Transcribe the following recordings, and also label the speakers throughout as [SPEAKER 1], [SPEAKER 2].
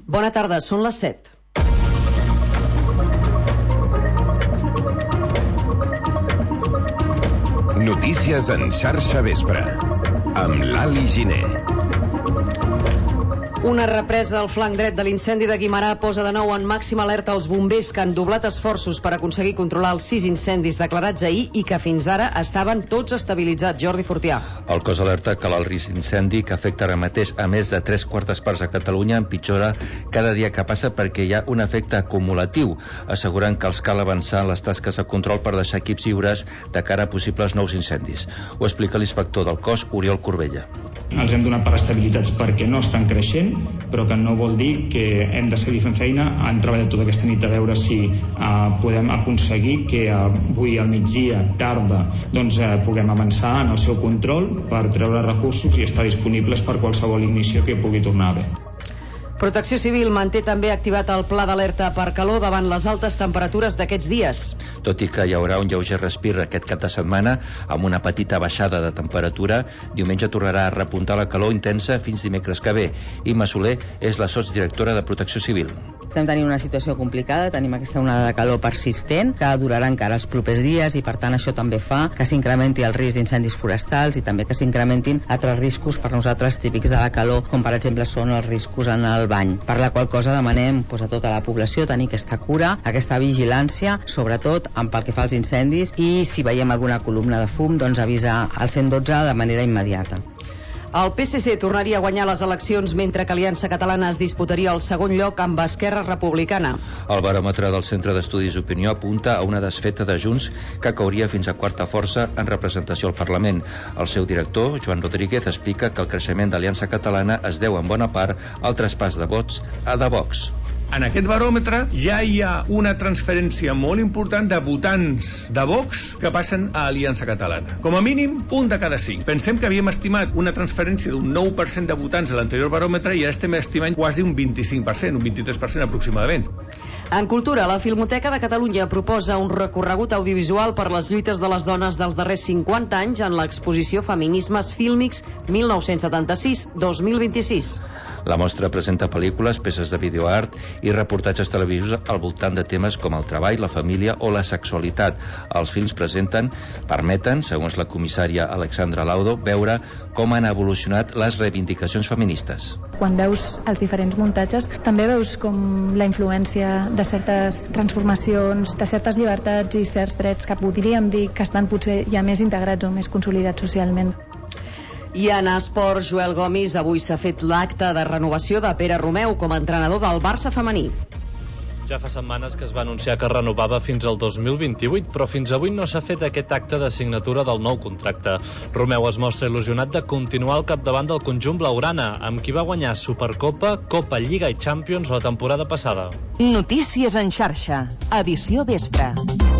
[SPEAKER 1] Bona tarda, són les 7.
[SPEAKER 2] Notícies en xarxa vespre, amb l'Ali Giner.
[SPEAKER 1] Una represa al flanc dret de l'incendi de Guimerà posa de nou en màxima alerta els bombers que han doblat esforços per aconseguir controlar els 6 incendis declarats ahir i que fins ara estaven tots estabilitzats. Jordi Fortià.
[SPEAKER 3] El cos alerta que el risc d'incendi, que afecta ara mateix a més de 3/4 parts a Catalunya, empitjora cada dia que passa perquè hi ha un efecte acumulatiu, assegurant que els cal avançar en les tasques de control per deixar equips lliures de cara a possibles nous incendis. Ho explica l'inspector del cos, Oriol Corbella.
[SPEAKER 4] Els hem donat per estabilitzats perquè no estan creixent, però que no vol dir que hem de seguir fent feina. Han treballat tota aquesta nit a veure si podem aconseguir que avui al migdia, tarda, puguem avançar en el seu control per treure recursos i estar disponibles per qualsevol ignició que pugui tornar a haver.
[SPEAKER 1] Protecció Civil manté també activat el pla d'alerta per calor davant les altes temperatures d'aquests dies.
[SPEAKER 3] Tot i que hi haurà un lleuger respir aquest cap de setmana, amb una petita baixada de temperatura, diumenge tornarà a repuntar la calor intensa fins dimecres que ve. Imma Soler és la sotsdirectora de Protecció Civil.
[SPEAKER 5] Estem tenint una situació complicada, tenim aquesta onada de calor persistent que durarà encara els propers dies i per tant això també fa que s'incrementi el risc d'incendis forestals i també que s'incrementin altres riscos per nosaltres típics de la calor, com per exemple són els riscos en el bany. Per la qual cosa demanem a tota la població tenir aquesta cura, aquesta vigilància, sobretot pel que fa als incendis, i si veiem alguna columna de fum, avisar al 112 de manera immediata.
[SPEAKER 1] El PSC tornaria a guanyar les eleccions mentre que Aliança Catalana es disputaria el segon lloc amb Esquerra Republicana.
[SPEAKER 3] El baròmetre del Centre d'Estudis d'Opinió apunta a una desfeta de Junts que cauria fins a quarta força en representació al Parlament. El seu director, Joan Rodríguez, explica que el creixement d'Aliança Catalana es deu en bona part al traspàs de vots a de Vox.
[SPEAKER 6] En aquest baròmetre ja hi ha una transferència molt important de votants de Vox que passen a Aliança Catalana. Com a mínim, 1 de cada 5. Pensem que havíem estimat una transferència d'un 9% de votants a l'anterior baròmetre i ara estem estimant quasi un 25%, un 23% aproximadament.
[SPEAKER 1] En cultura, la Filmoteca de Catalunya proposa un recorregut audiovisual per les lluites de les dones dels darrers 50 anys en l'exposició Feminismes Fílmics 1976-2026.
[SPEAKER 3] La mostra presenta pel·lícules, peces de videoart i reportatges televisius al voltant de temes com el treball, la família o la sexualitat. Els films permeten, segons la comissària Alexandra Laudo, veure com han evolucionat les reivindicacions feministes.
[SPEAKER 7] Quan veus els diferents muntatges, també veus com la influència de certes transformacions, de certes llibertats i certs drets que podríem dir que estan potser ja més integrats o més consolidats socialment.
[SPEAKER 1] I en esports, Joel Gomis, avui s'ha fet l'acte de renovació de Pere Romeu com a entrenador del Barça femení.
[SPEAKER 8] Ja fa setmanes que es va anunciar que renovava fins al 2028, però fins avui no s'ha fet aquest acte de signatura del nou contracte. Romeu es mostra il·lusionat de continuar al capdavant del conjunt blaugrana, amb qui va guanyar Supercopa, Copa, Lliga i Champions la temporada passada.
[SPEAKER 9] Notícies en xarxa, edició vespre.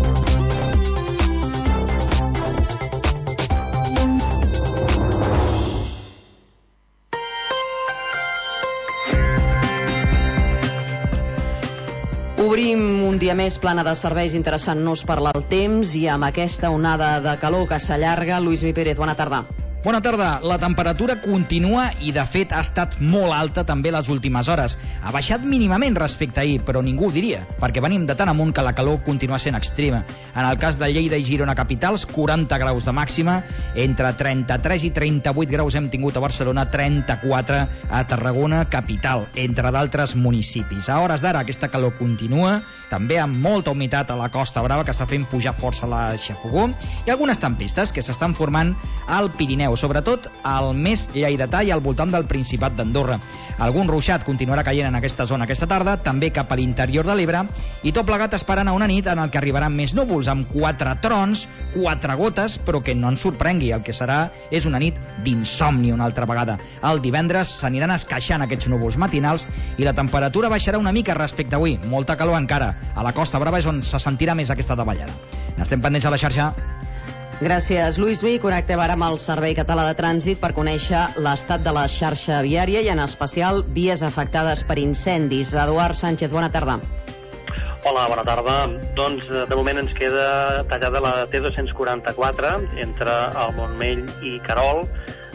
[SPEAKER 1] Obrim un dia més plana de serveis interessant-nos per el temps i amb aquesta onada de calor que s'allarga. Lluís Mi Pérez, bona tarda.
[SPEAKER 10] Bona tarda. La temperatura continua i, de fet, ha estat molt alta també les últimes hores. Ha baixat mínimament respecte a ahir, però ningú ho diria, perquè venim de tant amunt que la calor continua sent extrema. En el cas de Lleida i Girona capitals, 40 graus de màxima, entre 33 i 38 graus hem tingut a Barcelona, 34 a Tarragona capital, entre d'altres municipis. A hores d'ara aquesta calor continua, també amb molta humitat a la Costa Brava, que està fent pujar força la xafogó, i algunes tempestes que s'estan formant al Pirineu, sobretot al més lleidatà i al voltant del Principat d'Andorra. Algun ruixat continuarà caient en aquesta zona aquesta tarda, també cap a l'interior de l'Ebre, i tot plegat esperant a una nit en el que arribaran més núvols, amb 4 trons, 4 gotes, però que no ens sorprengui, el que serà és una nit d'insomni una altra vegada. El divendres s'aniran esqueixant aquests núvols matinals i la temperatura baixarà una mica respecte a avui, molta calor encara. A la Costa Brava és on se sentirà més aquesta davallada. N'estem pendents a la xarxa.
[SPEAKER 1] Gràcies, Lluís Mi. Connectem ara amb el Servei Català de Trànsit per conèixer l'estat de la xarxa viària i, en especial, vies afectades per incendis. Eduard Sánchez, bona tarda.
[SPEAKER 11] Hola, bona tarda. Doncs, de moment ens queda tallada la T244 entre el Montmell i Querol.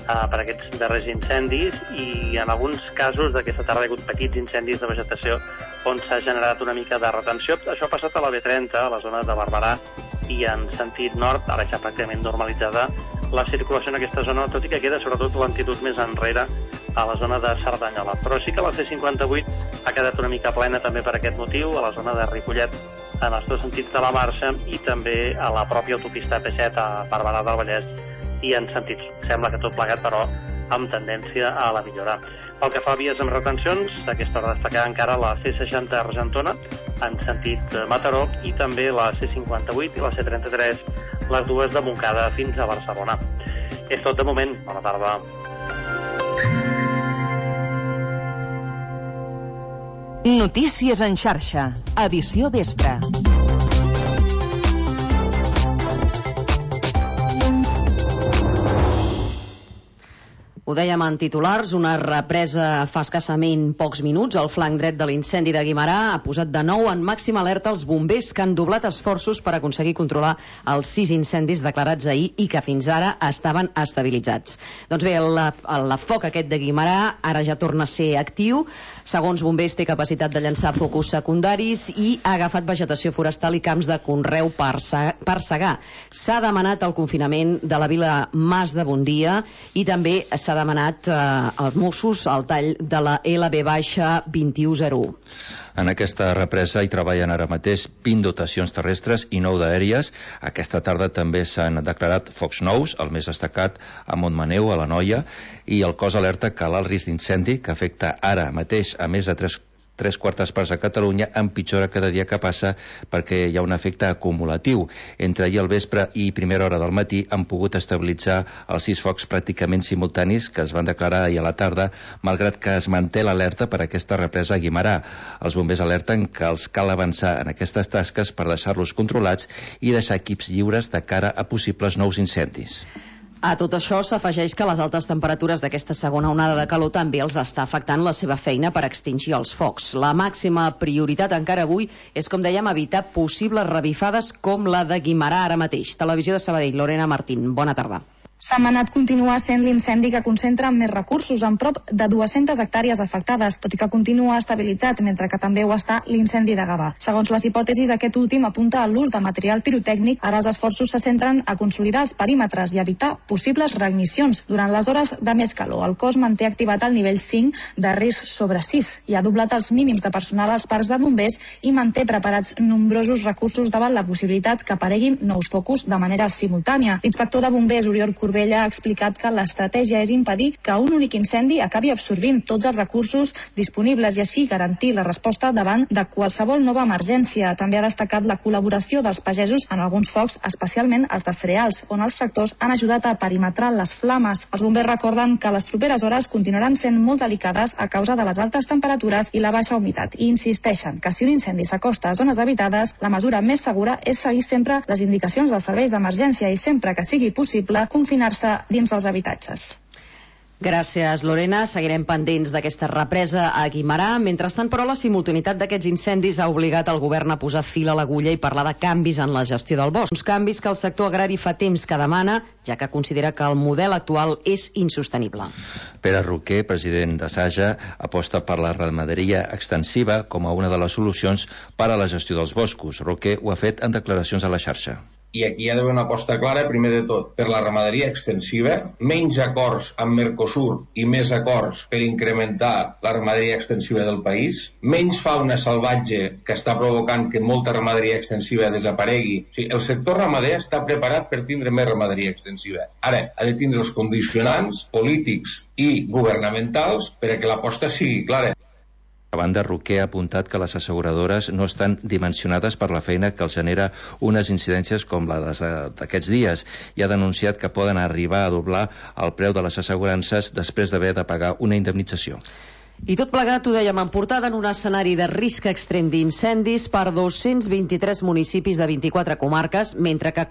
[SPEAKER 11] per aquests darrers incendis, i en alguns casos d'aquesta tarda hi ha hagut petits incendis de vegetació on s'ha generat una mica de retenció. Això ha passat a la B30, a la zona de Barberà, i en sentit nord, ara ja pràcticament normalitzada la circulació en aquesta zona, tot i que queda sobretot lentitud més enrere a la zona de Cerdanyola. Però sí que la C58 ha quedat una mica plena també per aquest motiu, a la zona de Ripollet, en els dos sentits de la marxa, i també a la pròpia autopista P7 a Barberà del Vallès, i en sentits. Sembla que tot plegat, però, amb tendència a la millora. Pel que fa a vies amb retencions, d'aquesta hora destacar encara la C60 Argentona, en sentit Mataró, i també la C58 i la C33, les dues de Montcada fins a Barcelona. És tot de moment. Bona tarda.
[SPEAKER 9] Notícies en xarxa, edició vespre.
[SPEAKER 1] Ho dèiem en titulars, una represa fa escassament pocs minuts. El flanc dret de l'incendi de Guimerà ha posat de nou en màxima alerta els bombers, que han doblat esforços per aconseguir controlar els 6 incendis declarats ahir i que fins ara estaven estabilitzats. Doncs bé, el foc aquest de Guimerà ara ja torna a ser actiu. Segons bombers, té capacitat de llançar focus secundaris i ha agafat vegetació forestal i camps de conreu per segar. S'ha demanat el confinament de la vila Mas de Bondia i també s'ha demanat als Mossos el tall de la LB-2101.
[SPEAKER 3] En aquesta represa hi treballen ara mateix 20 dotacions terrestres i 9 d'aèries. Aquesta tarda també s'han declarat focs nous, el més destacat a Montmaneu, a l'Anoia, i el cos alerta que l'alt risc d'incendi, que afecta ara mateix a més de 3/4 parts a Catalunya, empitjora cada dia que passa perquè hi ha un efecte acumulatiu. Entre ahir al vespre i primera hora del matí han pogut estabilitzar els 6 focs pràcticament simultanis que es van declarar ahir a la tarda, malgrat que es manté l'alerta per aquesta represa a Guimerà. Els bombers alerten que els cal avançar en aquestes tasques per deixar-los controlats i deixar equips lliures de cara a possibles nous incendis.
[SPEAKER 1] A tot això s'afegeix que les altes temperatures d'aquesta segona onada de calor també els està afectant la seva feina per extingir els focs. La màxima prioritat encara avui és, com dèiem, evitar possibles revifades com la de Guimerà ara mateix. Televisió de Sabadell, Lorena Martín, bona tarda.
[SPEAKER 12] Sentmenat continua sent l'incendi que concentra més recursos, amb prop de 200 hectàrees afectades, tot i que continua estabilitzat, mentre que també ho està l'incendi de Gavà. Segons les hipòtesis, aquest últim apunta a l'ús de material pirotècnic. Ara els esforços se centren a consolidar els perímetres i evitar possibles reignicions. Durant les hores de més calor, el cos manté activat el nivell 5 de risc sobre 6 i ha doblat els mínims de personal als parcs de bombers i manté preparats nombrosos recursos davant la possibilitat que apareguin nous focus de manera simultània. L'inspector de bombers, Oriol Corbella, ha explicat que l'estratègia és impedir que un únic incendi acabi absorbint tots els recursos disponibles i així garantir la resposta davant de qualsevol nova emergència. També ha destacat la col·laboració dels pagesos en alguns focs, especialment els de cereals, on els tractors han ajudat a perimetrar les flames. Els bombers recorden que les properes hores continuaran sent molt delicades a causa de les altes temperatures i la baixa humitat i insisteixen que si un incendi s'acosta a zones habitades, la mesura més segura és seguir sempre les indicacions dels serveis d'emergència i sempre que sigui possible confinar-se dins dels habitatges.
[SPEAKER 1] Gràcies, Lorena. Seguirem pendents d'aquesta represa a Guimerà. Mentrestant, però, la simultaneïtat d'aquests incendis ha obligat el govern a posar fil a l'agulla i parlar de canvis en la gestió del bosc. Uns canvis que el sector agrari fa temps que demana, ja que considera que el model actual és insostenible.
[SPEAKER 3] Pere Roquer, president de Saja, aposta per la ramaderia extensiva com a una de les solucions per a la gestió dels boscos. Roquer ho ha fet en declaracions a la xarxa.
[SPEAKER 13] I aquí hi ha d'haver una aposta clara, primer de tot, per la ramaderia extensiva, menys acords amb Mercosur i més acords per incrementar la ramaderia extensiva del país, menys fauna salvatge que està provocant que molta ramaderia extensiva desaparegui. O sigui, el sector ramader està preparat per tindre més ramaderia extensiva. Ara, ha de tindre els condicionants polítics i governamentals perquè l'aposta sigui clara.
[SPEAKER 3] A banda, Roquer ha apuntat que les asseguradores no estan dimensionades per la feina que els genera unes incidències com la d'aquests dies i ha denunciat que poden arribar a doblar el preu de les assegurances després d'haver de pagar una indemnització.
[SPEAKER 1] I tot plegat, ho dèiem, en portada en un escenari de risc extrem d'incendis per 223 municipis de 24 comarques, mentre que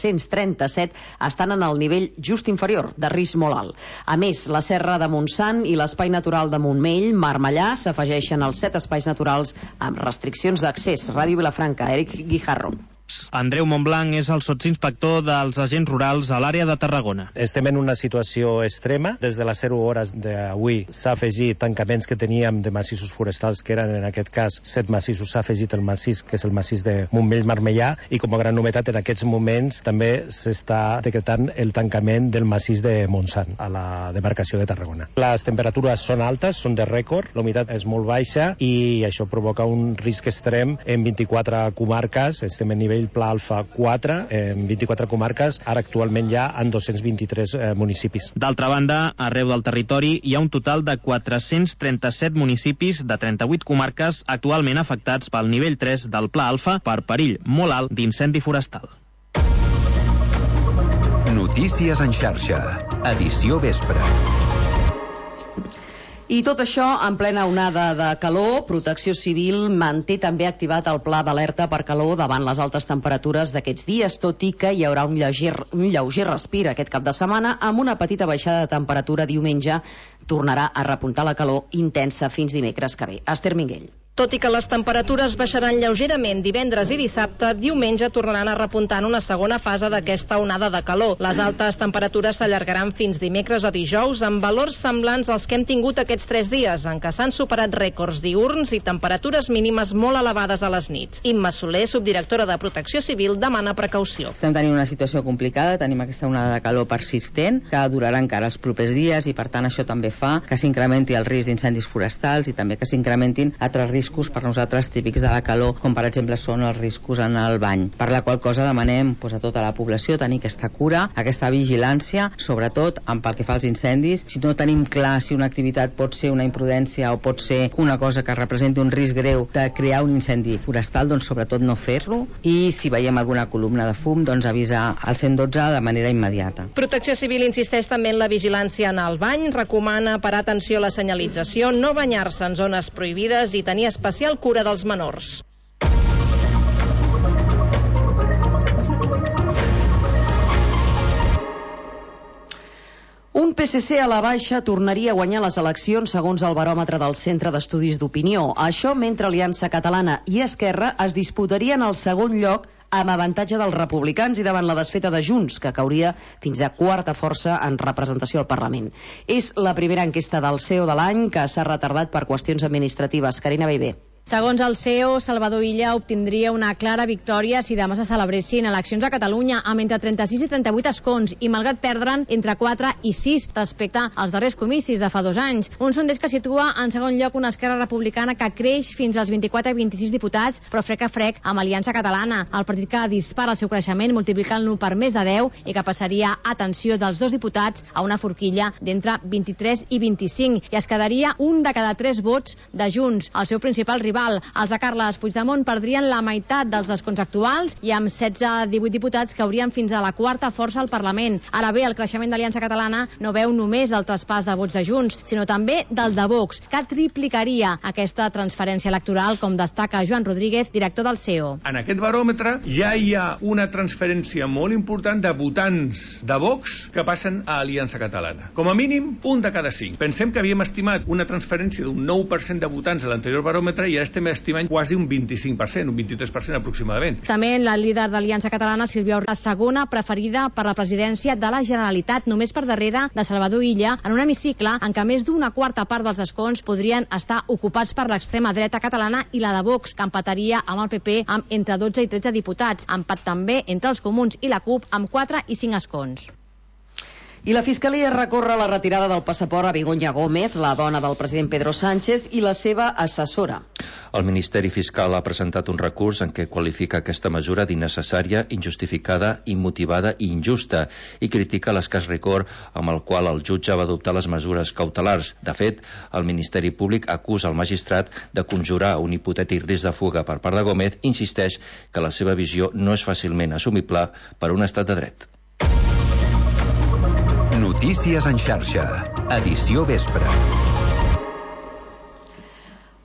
[SPEAKER 1] 437 estan en el nivell just inferior, de risc molt alt. A més, la Serra de Montsant i l'Espai Natural de Montmell, Marmellà, s'afegeixen als 7 espais naturals amb restriccions d'accés. Ràdio Vilafranca, Eric Guijarro.
[SPEAKER 14] rurals. Andreu Montblanc és el sotsinspector dels agents rurals a l'àrea de Tarragona.
[SPEAKER 15] Estem en una situació extrema. Des de les 0 hores d'avui s'ha afegit tancaments que teníem de massissos forestals, que eren en aquest cas 7 massissos. S'ha afegit el massís, que és el massís de Montmell-Marmellà, i com a gran novetat en aquests moments també s'està decretant el tancament del massís de Montsant, a la demarcació de Tarragona. Les temperatures són altes, són de rècord, la humitat és molt baixa i això provoca un risc extrem en 24 comarques. Estem en nivell pla alfa 4, en 24 comarques, ara actualment ja en 223 municipis.
[SPEAKER 14] D'altra banda, arreu del territori hi ha un total de 437 municipis de 38 comarques actualment afectats pel nivell 3 del pla alfa per perill molt alt d'incendi forestal.
[SPEAKER 2] Notícies en xarxa, edició vespre.
[SPEAKER 1] I tot això, en plena onada de calor, Protecció Civil manté també activat el pla d'alerta per calor davant les altes temperatures d'aquests dies, tot i que hi haurà un lleuger respir aquest cap de setmana, amb una petita baixada de temperatura diumenge. Tornarà a repuntar la calor intensa fins dimecres que ve. Esther Minguell.
[SPEAKER 16] Tot i que les temperatures baixaran lleugerament divendres i dissabte, diumenge tornaran a repuntar en una segona fase d'aquesta onada de calor. Les altes temperatures s'allargaran fins dimecres o dijous, amb valors semblants als que hem tingut aquests 3 dies, en què s'han superat rècords diürns i temperatures mínimes molt elevades a les nits. Imma Soler, subdirectora de Protecció Civil, demana precaució.
[SPEAKER 5] Estem tenint una situació complicada, tenim aquesta onada de calor persistent, que durarà encara els propers dies, i per tant això també fa que s'incrementi el risc d'incendis forestals i també que s'incrementin altres riscos per nosaltres típics de la calor, com per exemple són els riscos en el bany. Per la qual cosa demanem a tota la població tenir aquesta cura, aquesta vigilància, sobretot pel que fa als incendis. Si no tenim clar si una activitat pot ser una imprudència o pot ser una cosa que representi un risc greu de crear un incendi forestal, doncs sobretot no fer-lo, i si veiem alguna columna de fum, doncs avisar al 112 de manera immediata.
[SPEAKER 16] Protecció Civil insisteix també en la vigilància en el bany, recomana parar atenció a la senyalització, no banyar-se en zones prohibides i tenir especial cura dels menors.
[SPEAKER 1] Un PSC a la baixa tornaria a guanyar les eleccions segons el baròmetre del Centre d'Estudis d'Opinió. Això mentre Aliança Catalana i Esquerra es disputarien el segon lloc amb avantatge dels republicans i davant la desfeta de Junts, que cauria fins a quarta força en representació al Parlament. És la primera enquesta del CEO de l'any que s'ha retardat per qüestions administratives. Carina Bellver.
[SPEAKER 17] Segons el CEO, Salvador Illa obtindria una clara victòria si demà se celebressin eleccions a Catalunya amb entre 36 i 38 escons i malgrat perdre'n entre 4 i 6 respecte als darrers comicis de fa 2 anys. Un sondeig que situa en segon lloc una Esquerra Republicana que creix fins als 24 i 26 diputats, però frec a frec amb Aliança Catalana, el partit que dispara el seu creixement multiplicant-lo per més de 10 i que passaria, atenció, dels 2 diputats a una forquilla d'entre 23 i 25 i es quedaria un de cada 3 vots de Junts, el seu principal rival. Els de Carles Puigdemont perdrien la meitat dels escons actuals i amb 16-18 diputats caurien fins a la quarta força al Parlament. Ara bé, el creixement d'Aliança Catalana no veu només el traspàs de vots de Junts, sinó també del de Vox, que triplicaria aquesta transferència electoral, com destaca Joan Rodríguez, director del CEO.
[SPEAKER 6] En aquest baròmetre ja hi ha una transferència molt important de votants de Vox que passen a Aliança Catalana. Com a mínim, un de cada 5. Pensem que havíem estimat una transferència d'un 9% de votants a l'anterior baròmetre i ara estem estimant quasi un 25%, un 23% aproximadament.
[SPEAKER 17] També la líder d'Aliança Catalana, Sílvia Ortega, la segona preferida per la presidència de la Generalitat, només per darrere de Salvador Illa, en un hemicicle en què més d'una quarta part dels escons podrien estar ocupats per l'extrema dreta catalana i la de Vox, que empataria amb el PP amb entre 12 i 13 diputats. Empat també entre els comuns i la CUP amb 4 i 5 escons.
[SPEAKER 1] I la Fiscalia recorre la retirada del passaport a Begoña Gómez, la dona del president Pedro Sánchez, i la seva assessora.
[SPEAKER 3] El Ministeri Fiscal ha presentat un recurs en què qualifica aquesta mesura d'innecessària, injustificada, immotivada i injusta i critica l'escàs rigor amb el qual el jutge va adoptar les mesures cautelars. De fet, el Ministeri Públic acusa el magistrat de conjurar un hipotètic risc de fuga per part de Gómez i insisteix que la seva visió no és fàcilment assumible per un estat de dret.
[SPEAKER 2] Notícies en xarxa, edició vespre.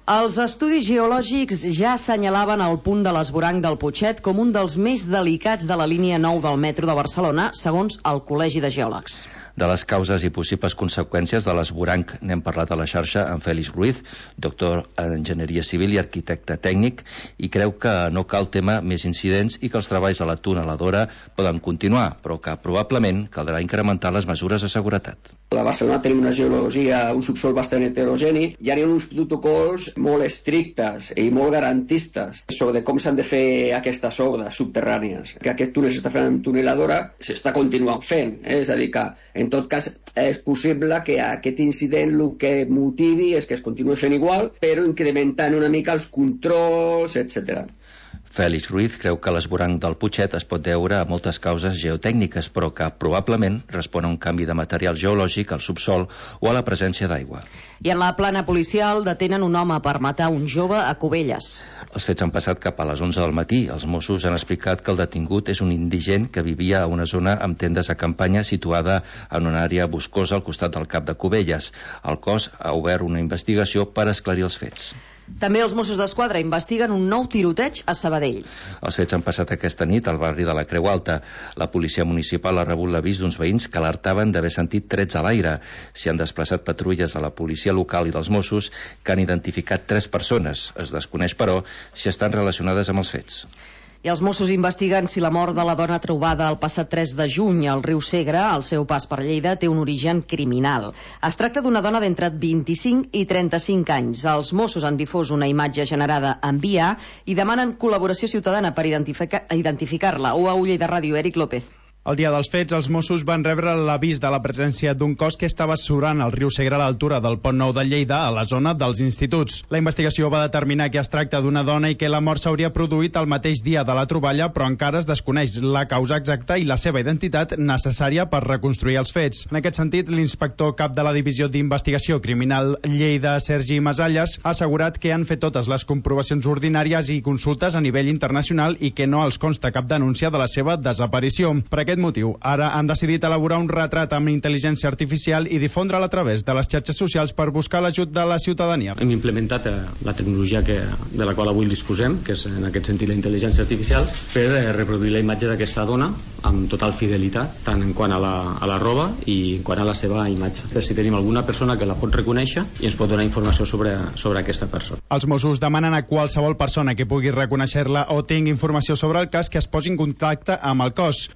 [SPEAKER 1] Els estudis geològics ja assenyalaven el punt de l'esvoranc del Putxet com un dels més delicats de la línia 9 del metro de Barcelona, segons el Col·legi de Geòlegs.
[SPEAKER 3] De les causes i possibles conseqüències de l'esvoranc n'hem parlat a la xarxa amb Félix Ruiz, doctor en enginyeria civil i arquitecte tècnic, i creu que no cal tema més incidents i que els treballs a la tuneladora poden continuar, però que probablement caldrà incrementar les mesures de seguretat.
[SPEAKER 18] A Barcelona tenim una geologia, un subsol bastant heterogeni, hi ha uns protocols molt estrictes i molt garantistes sobre com s'han de fer aquestes obres subterrànies. Que aquest túnel s'està fent amb tuneladora, s'està continuant fent, és a dir que en tot cas és possible que aquest incident el que motivi és que es continuï fent igual, però incrementant una mica els controls, etc.
[SPEAKER 3] Félix Ruiz creu que l'esvoranc del Putxet es pot deure a moltes causes geotècniques, però que probablement respon a un canvi de material geològic al subsol o a la presència d'aigua.
[SPEAKER 1] I en la plana policial detenen un home per matar un jove a Cubelles.
[SPEAKER 3] Els fets han passat cap a les 11 del matí. Els Mossos han explicat que el detingut és un indigent que vivia a una zona amb tendes de campanya situada en una àrea boscosa al costat del cap de Cubelles. El cos ha obert una investigació per esclarir els fets.
[SPEAKER 1] També els Mossos d'Esquadra investiguen un nou tiroteig a Sabadell.
[SPEAKER 3] Els fets han passat aquesta nit al barri de la Creu Alta. La policia municipal ha rebut l'avís d'uns veïns que alertaven d'haver sentit trets a l'aire. S'hi han desplaçat patrulles de la policia local i dels Mossos que han identificat 3 persones. Es desconeix, però, si estan relacionades amb els fets.
[SPEAKER 1] I els Mossos investiguen si la mort de la dona trobada el passat 3 de juny al riu Segre, al seu pas per Lleida, té un origen criminal. Es tracta d'una dona d'entre 25 i 35 anys. Els Mossos han difós una imatge generada en via i demanen col·laboració ciutadana per identificar-la. UAU de Ràdio, Eric López.
[SPEAKER 19] El dia dels fets, els Mossos van rebre l'avís de la presència d'un cos que estava surant al riu Segre a l'altura del Pont Nou de Lleida, a la zona dels instituts. La investigació va determinar que es tracta d'una dona i que la mort s'hauria produït el mateix dia de la troballa, però encara es desconeix la causa exacta i la seva identitat necessària per reconstruir els fets. En aquest sentit, l'inspector cap de la Divisió d'Investigació Criminal Lleida, Sergi Masalles, ha assegurat que han fet totes les comprovacions ordinàries i consultes a nivell internacional i que no els consta cap denúncia de la seva desaparició. Per aquest motiu, ara han decidit elaborar un retrat amb intel·ligència artificial i difondre'l a través de les xarxes socials per buscar l'ajut de la ciutadania.
[SPEAKER 20] Hem implementat la tecnologia de la qual avui disposem, que és en aquest sentit la intel·ligència artificial, per reproduir la imatge d'aquesta dona amb total fidelitat, tant en quant a la roba i en quant a la seva imatge. Per si tenim alguna persona que la pot reconèixer i ens pot donar informació sobre aquesta persona.
[SPEAKER 19] Els Mossos demanen a qualsevol persona que pugui reconèixer-la o tingui informació sobre el cas que es posi en contacte amb el cos.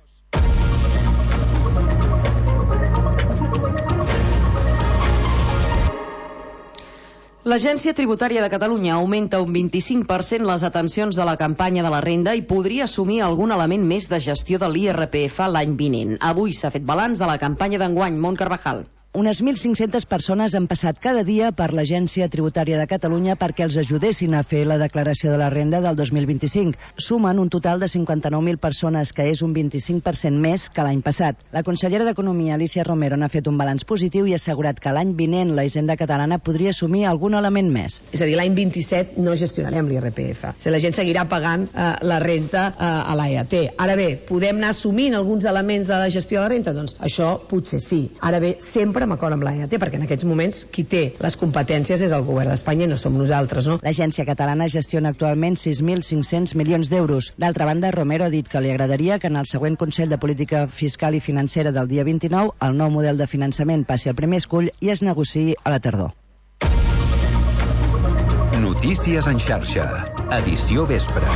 [SPEAKER 1] L'Agència Tributària de Catalunya augmenta un 25% les atencions de la campanya de la renda i podria assumir algun element més de gestió de l'IRPF l'any vinent. Avui s'ha fet balanç de la campanya d'enguany. Mont Carvajal.
[SPEAKER 21] Unes 1.500 persones han passat cada dia per l'Agència Tributària de Catalunya perquè els ajudessin a fer la declaració de la renda del 2025. Sumen un total de 59.000 persones, que és un 25% més que l'any passat. La consellera d'Economia, Alicia Romero, n'ha fet un balanç positiu i ha assegurat que l'any vinent la Hisenda catalana podria assumir algun element més.
[SPEAKER 22] És a dir, l'any 27 no gestionarem l'IRPF. La gent seguirà pagant la renta a l'AET. Ara bé, podem anar assumint alguns elements de la gestió de la renta? Doncs això potser sí. Ara bé, sempre amb acord amb l'AET, perquè en aquests moments qui té les competències és el govern d'Espanya i no som nosaltres, no?
[SPEAKER 21] L'agència catalana gestiona actualment 6.500 milions d'euros. D'altra banda, Romero ha dit que li agradaria que en el següent Consell de Política Fiscal i Financera del dia 29 el nou model de finançament passi al primer escull i es negociï a la tardor.
[SPEAKER 2] Notícies en xarxa. Edició vespre.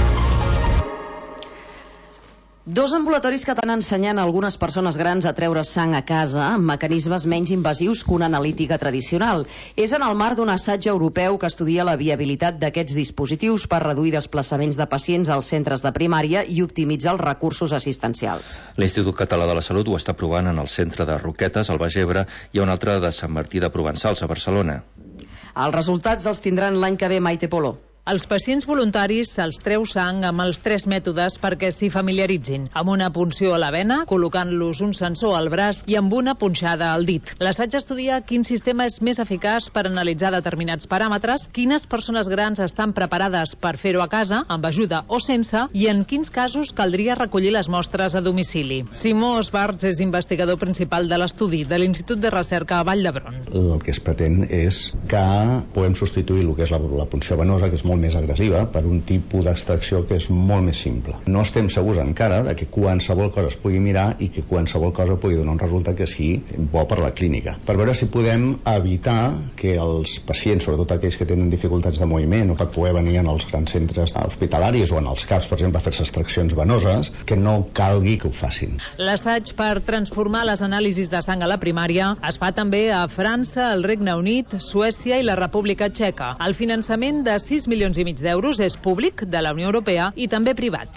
[SPEAKER 1] 2 ambulatoris que estan ensenyant a algunes persones grans a treure sang a casa amb mecanismes menys invasius que una analítica tradicional. És en el marc d'un assaig europeu que estudia la viabilitat d'aquests dispositius per reduir desplaçaments de pacients als centres de primària i optimitzar els recursos assistencials.
[SPEAKER 3] L'Institut Català de la Salut ho està provant en el centre de Roquetes, al Baix Ebre, i un altre de Sant Martí de Provençals, a Barcelona.
[SPEAKER 1] Els resultats els tindran l'any que ve, Maite Polo.
[SPEAKER 4] Als pacients voluntaris se'ls treu sang amb els 3 mètodes perquè s'hi familiaritzin, amb una punció a la vena, col·locant-los un sensor al braç i amb una punxada al dit. L'assaig estudia quin sistema és més eficaç per analitzar determinats paràmetres, quines persones grans estan preparades per fer-ho a casa, amb ajuda o sense, i en quins casos caldria recollir les mostres a domicili. Simó Esbarts és investigador principal de l'estudi de l'Institut de Recerca a Vall d'Hebron.
[SPEAKER 7] El que es pretén és que podem substituir el que és la punció venosa, que és molt més agressiva, per un tipus d'extracció que és molt més simple. No estem segurs encara de que qualsevol cosa es pugui mirar i que qualsevol cosa pugui donar un resultat que sigui bo per la clínica. Per veure si podem evitar que els pacients, sobretot aquells que tenen dificultats de moviment o per poder venir en els grans centres hospitalaris o en els CAPs, per exemple, a fer-se extraccions venoses, que no calgui que ho facin.
[SPEAKER 4] L'assaig per transformar les anàlisis de sang a la primària es fa també a França, el Regne Unit, Suècia i la República Txeca. El finançament de 6,5 milions d'euros és públic, de la Unió Europea i també privat.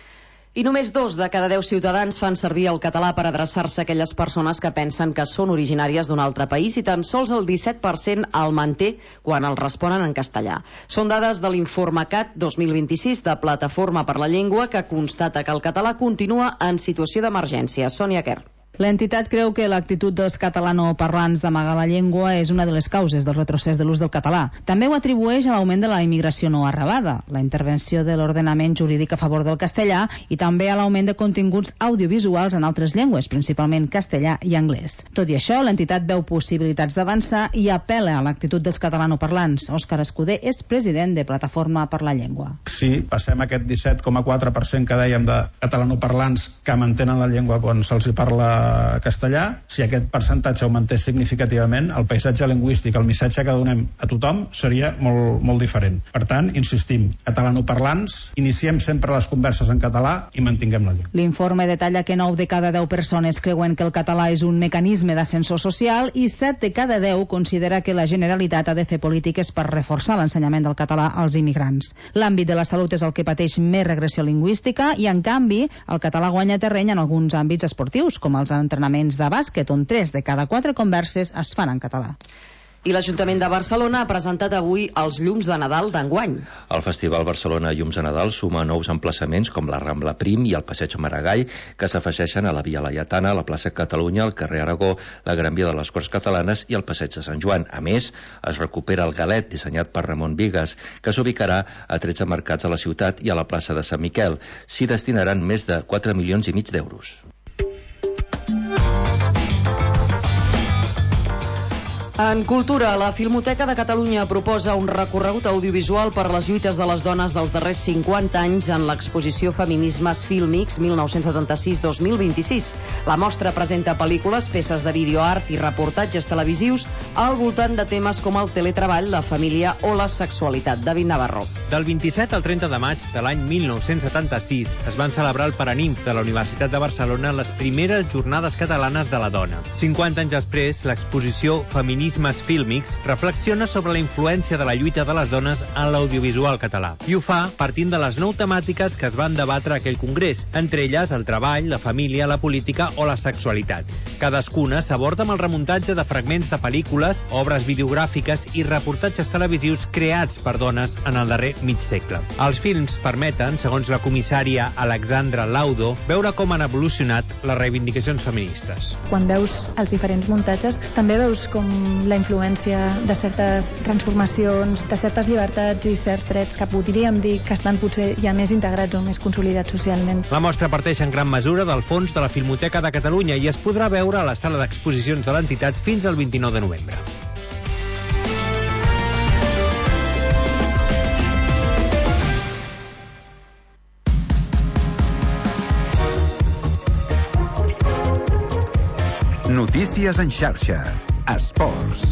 [SPEAKER 1] I només 2 de cada 10 ciutadans fan servir el català per adreçar-se a aquelles persones que pensen que són originàries d'un altre país i tan sols el 17% el manté quan el responen en castellà. Són dades de l'Informe CAT 2026 de Plataforma per la Llengua, que constata que el català continua en situació d'emergència. Sònia Quer.
[SPEAKER 23] L'entitat creu que l'actitud dels catalanoparlants d'amagar la llengua és una de les causes del retrocés de l'ús del català. També ho atribueix a l'augment de la immigració no arrelada, la intervenció de l'ordenament jurídic a favor del castellà i també a l'augment de continguts audiovisuals en altres llengües, principalment castellà i anglès. Tot i això, l'entitat veu possibilitats d'avançar i apela a l'actitud dels catalanoparlants. Òscar Escudé és president de Plataforma per la Llengua.
[SPEAKER 24] Si passem aquest 17,4% que dèiem de catalanoparlants que mantenen la llengua quan se'ls hi parla castellà, si aquest percentatge augmentés significativament, el paisatge lingüístic, el missatge que donem a tothom seria molt diferent. Per tant, insistim, catalanoparlants, iniciem sempre les converses en català i mantinguem la llengua.
[SPEAKER 23] L'informe detalla que 9 de cada 10 persones creuen que el català és un mecanisme d'ascensor social i 7 de cada 10 considera que la Generalitat ha de fer polítiques per reforçar l'ensenyament del català als immigrants. L'àmbit de la salut és el que pateix més regressió lingüística i, en canvi, el català guanya terreny en alguns àmbits esportius, com els entrenaments de bàsquet, on 3 de cada 4 converses es fan en català.
[SPEAKER 1] I l'Ajuntament de Barcelona ha presentat avui els llums de Nadal d'enguany.
[SPEAKER 3] El Festival Barcelona Llums de Nadal suma nous emplaçaments com la Rambla Prim i el Passeig Maragall, que s'afegeixen a la Via Laietana, la plaça Catalunya, el carrer Aragó, la Gran Via de les Corts Catalanes i el Passeig de Sant Joan. A més, es recupera el Galet, dissenyat per Ramon Vigues, que s'ubicarà a 13 mercats a la ciutat i a la plaça de Sant Miquel. S'hi destinaran més de 4,5 milions d'euros.
[SPEAKER 1] En cultura, la Filmoteca de Catalunya proposa un recorregut audiovisual per les lluites de les dones dels darrers 50 anys en l'exposició Feminismes Fílmics 1976-2026. La mostra presenta pel·lícules, peces de videoart i reportatges televisius al voltant de temes com el teletreball, la família o la sexualitat. David Navarro.
[SPEAKER 25] Del 27 al 30 de maig de l'any 1976 es van celebrar al Paranimf de la Universitat de Barcelona les primeres jornades catalanes de la dona. 50 anys després, l'exposició Feminismes Fílmics reflexiona sobre la influència de la lluita de les dones en l'audiovisual català. I ho fa partint de les 9 temàtiques que es van debatre a aquell congrés, entre elles el treball, la família, la política o la sexualitat. Cadascuna s'aborda amb el remuntatge de fragments de pel·lícules, obres videogràfiques i reportatges televisius creats per dones en el darrer mig segle. Els films permeten, segons la comissària Alexandra Laudo, veure com han evolucionat les reivindicacions feministes.
[SPEAKER 26] Quan veus els diferents muntatges, també veus com la influència de certes transformacions, de certes llibertats i certs drets que podríem dir que estan potser ja més integrats o més consolidats socialment.
[SPEAKER 25] La mostra parteix en gran mesura del fons de la Filmoteca de Catalunya i es podrà veure a la sala d'exposicions de l'entitat fins al 29 de novembre.
[SPEAKER 2] Notícies en xarxa. Esports.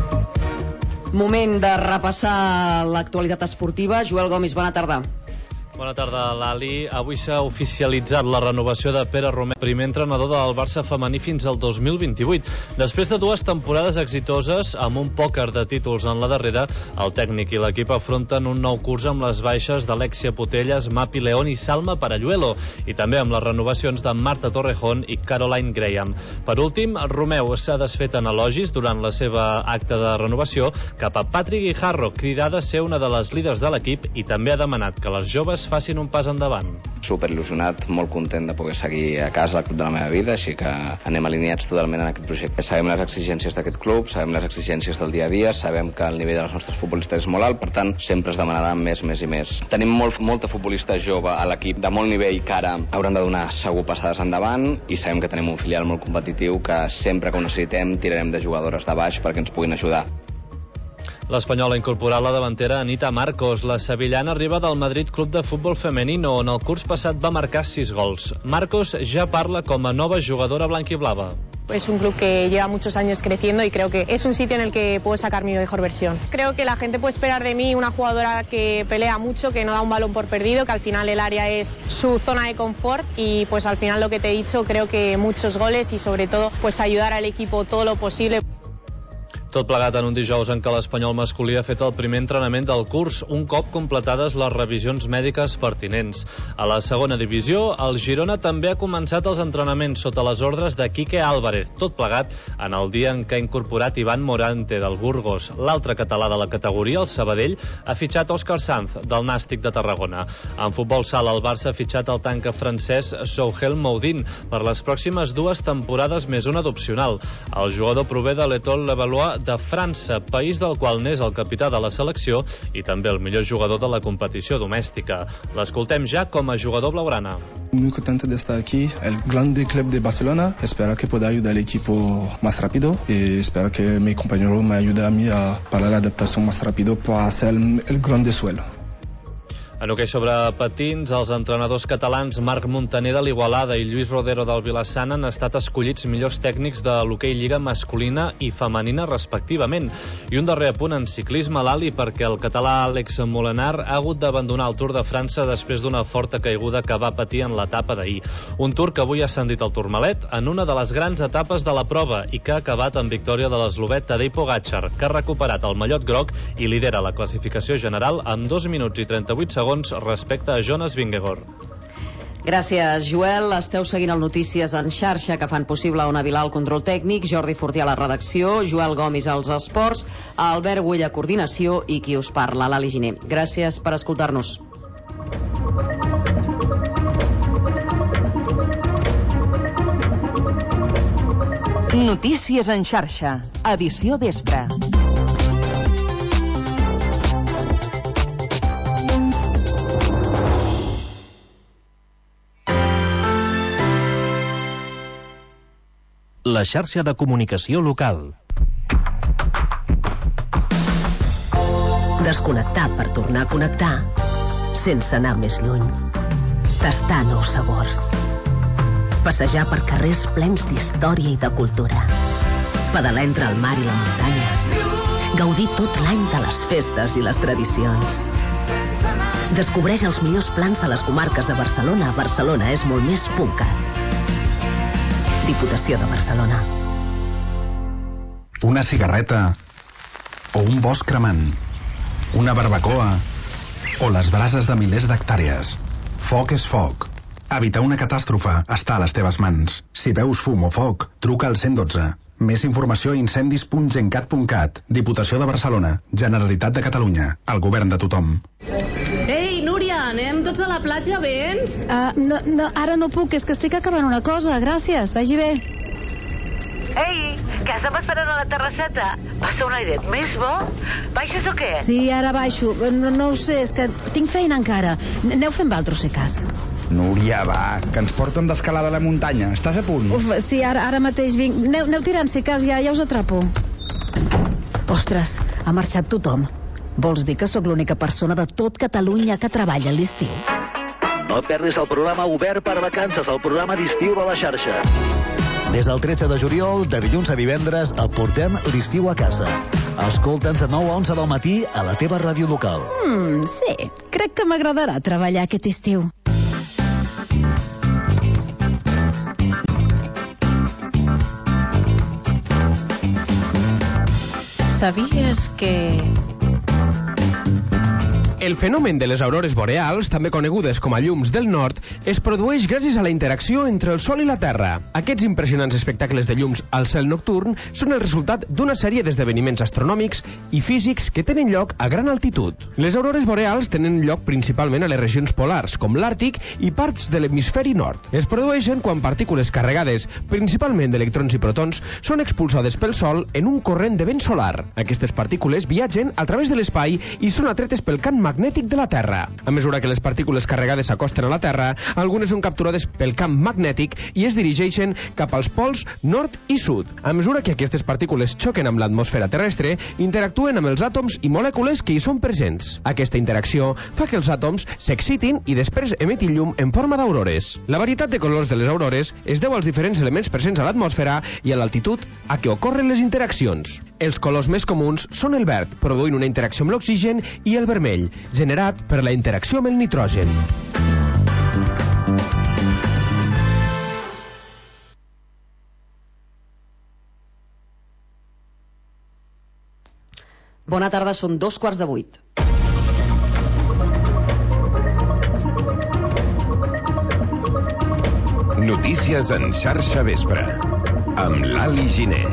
[SPEAKER 1] Moment de repassar l'actualitat esportiva. Joel Gomis, bona tarda.
[SPEAKER 8] Bona tarda, Lali. Avui s'ha oficialitzat la renovació de Pere Romeu, primer entrenador del Barça femení fins al 2028. Després de 2 temporades exitoses, amb un pòquer de títols en la darrera, el tècnic i l'equip afronten un nou curs amb les baixes d'Alexia Putellas, Mapi León i Salma Paralluelo, i també amb les renovacions de Marta Torrejón i Caroline Graham. Per últim, Romeu s'ha desfet en elogis durant la seva acte de renovació cap a Patrick Guijarro, cridada a ser una de les líders de l'equip, i també ha demanat que les joves facin un pas endavant.
[SPEAKER 9] Superil·lusionat, molt content de poder seguir a casa al club de la meva vida, així que anem alineats totalment en aquest projecte. Sabem les exigències d'aquest club, sabem les exigències del dia a dia, sabem que el nivell dels nostres futbolistes és molt alt, per tant, sempre es demanarà més i més. Tenim molta futbolista jove a l'equip de molt nivell que ara hauran de donar segur passades endavant, i sabem que tenim un filial molt competitiu que sempre que ho necessitem tirarem de jugadores de baix perquè ens puguin ajudar.
[SPEAKER 8] L'Espanyol ha incorporat la davantera Anita Marcos. La sevillana arriba del Madrid Club de Futbol Femenino, on el curs passat va marcar 6 gols. Marcos ja parla com a nova jugadora blanquiblava.
[SPEAKER 10] Es un club que lleva muchos años creciendo y creo que es un sitio en el que puedo sacar mi mejor versión. Creo que la gente puede esperar de mí una jugadora que pelea mucho, que no da un balón por perdido, que al final el área es su zona de confort, y pues al final lo que te he dicho, creo que muchos goles y sobre todo pues ayudar al equipo todo lo posible.
[SPEAKER 8] Tot plegat en un dijous en què l'Espanyol masculí ha fet el primer entrenament del curs, un cop completades les revisions mèdiques pertinents. A la segona divisió, el Girona també ha començat els entrenaments sota les ordres de Quique Álvarez, tot plegat en el dia en què ha incorporat Ivan Morante del Burgos. L'altre català de la categoria, el Sabadell, ha fitxat Òscar Sanz del Nàstic de Tarragona. En futbol sala, el Barça ha fitxat el tanca francès Souhel Moudin per les pròximes 2 temporades més una d'opcional. El jugador prové de l'Étoile Levallois de França, país del qual n'és el capità de la selecció i també el millor jugador de la competició domèstica. L'escoltem ja com a jugador blaugrana.
[SPEAKER 11] Muy contento de estar aquí, el grande club de Barcelona. Espero que pueda ayudar al equipo más rápido y espero que mi compañero me ayude a mí para la adaptación más rápido para hacer el grande suelo.
[SPEAKER 8] En hoquei sobre patins, els entrenadors catalans Marc Montaner de l'Igualada i Lluís Rodero del Vilassana han estat escollits millors tècnics de l'hoquei lliga masculina i femenina respectivament. I un darrer apunt en ciclisme, l'Ali, perquè el català Àlex Molenar ha hagut d'abandonar el Tour de França després d'una forta caiguda que va patir en l'etapa d'ahir. Un Tour que avui ha ascendit al Tourmalet en una de les grans etapes de la prova i que ha acabat en victòria de l'eslovè Tadej Pogačar, que ha recuperat el mallot groc i lidera la classificació general amb 2 minuts i 38 segons respecte a Jonas Vingegaard.
[SPEAKER 1] Gràcies, Joel. Esteu seguint el Notícies en xarxa, que fan possible Ona Vilà al control tècnic, Jordi Fortià a la redacció, Joel Gomis als esports, Albert Güell a coordinació i qui us parla, Lali Giner. Gràcies per escoltar-nos.
[SPEAKER 12] Notícies en xarxa, edició vespre.
[SPEAKER 13] La xarxa de comunicació local.
[SPEAKER 27] Desconnectar per tornar a connectar, sense anar més lluny. Tastar nous sabors. Passejar per carrers plens d'història i de cultura. Pedalar entre el mar i la muntanya. Gaudir tot l'any de les festes i les tradicions. Descobreix els millors plans de les comarques de Barcelona a barcelonaesmoltmés.cat. Diputació de Barcelona.
[SPEAKER 28] Una cigarreta o un bosc cremant, una barbacoa o les brases de milers d'hectàrees. Foc és foc. Evitar una catàstrofe està a les teves mans. Si veus fum o foc, truca al 112. Més informació a incendis.gencat.cat. Diputació de Barcelona. Generalitat de Catalunya. El govern de tothom.
[SPEAKER 29] Ei, Núria, anem tots a la platja, vens?
[SPEAKER 30] No, ara no puc, és que estic acabant una cosa. Gràcies, vagi bé.
[SPEAKER 31] Ei, que estem esperant a la terrasseta. Passa un airet més bo. Baixes o què?
[SPEAKER 30] Sí, ara baixo. No ho sé, és que tinc feina encara. Aneu fent valtros, si cas.
[SPEAKER 32] Núria, va, que ens porten d'escalada a la muntanya. Estàs a punt?
[SPEAKER 30] Uf, sí, ara mateix vinc. Aneu tirant, si cas, ja us atrapo. Ostres, ha marxat tothom. Vols dir que sóc l'única persona de tot Catalunya que treballa a l'estiu?
[SPEAKER 33] No et perdis el programa Obert per Vacances, el programa d'estiu de la xarxa.
[SPEAKER 5] Des del 13 de juliol, de dilluns a divendres, et portem l'estiu a casa. Escolta'ns de 9 a 11 del matí a la teva ràdio local.
[SPEAKER 30] Sí, crec que m'agradarà treballar aquest estiu.
[SPEAKER 6] ¿Sabías que...?
[SPEAKER 7] El fenomen de les aurores boreals, també conegudes com a llums del nord, es produeix gràcies a la interacció entre el Sol i la Terra. Aquests impressionants espectacles de llums al cel nocturn són el resultat d'una sèrie d'esdeveniments astronòmics i físics que tenen lloc a gran altitud. Les aurores boreals tenen lloc principalment a les regions polars, com l'Àrtic i parts de l'hemisferi nord. Es produeixen quan partícules carregades, principalment d'electrons i protons, són expulsades pel Sol en un corrent de vent solar. Aquestes partícules viatgen a través de l'espai i són atretes pel camp magnètic de la Terra. A mesura que les partícules carregades s'acosten a la Terra, algunes són capturades pel camp magnètic i es dirigeixen cap als pols nord i sud. A mesura que aquestes partícules xoquen amb l'atmosfera terrestre, interactuen amb els àtoms i molècules que hi són presents. Aquesta interacció fa que els àtoms s'excitin i després emetin llum en forma d'aurores. La varietat de colors de les aurores es deu als diferents elements presents a l'atmosfera i a l'altitud a què ocorren les interaccions. Els colors més comuns són el verd, produint una interacció amb l'oxigen, i el vermell, generat per la interacció amb el nitrogen.
[SPEAKER 1] Bona tarda, són 7:45.
[SPEAKER 2] Notícies en xarxa vespre, amb l'Ali Giner.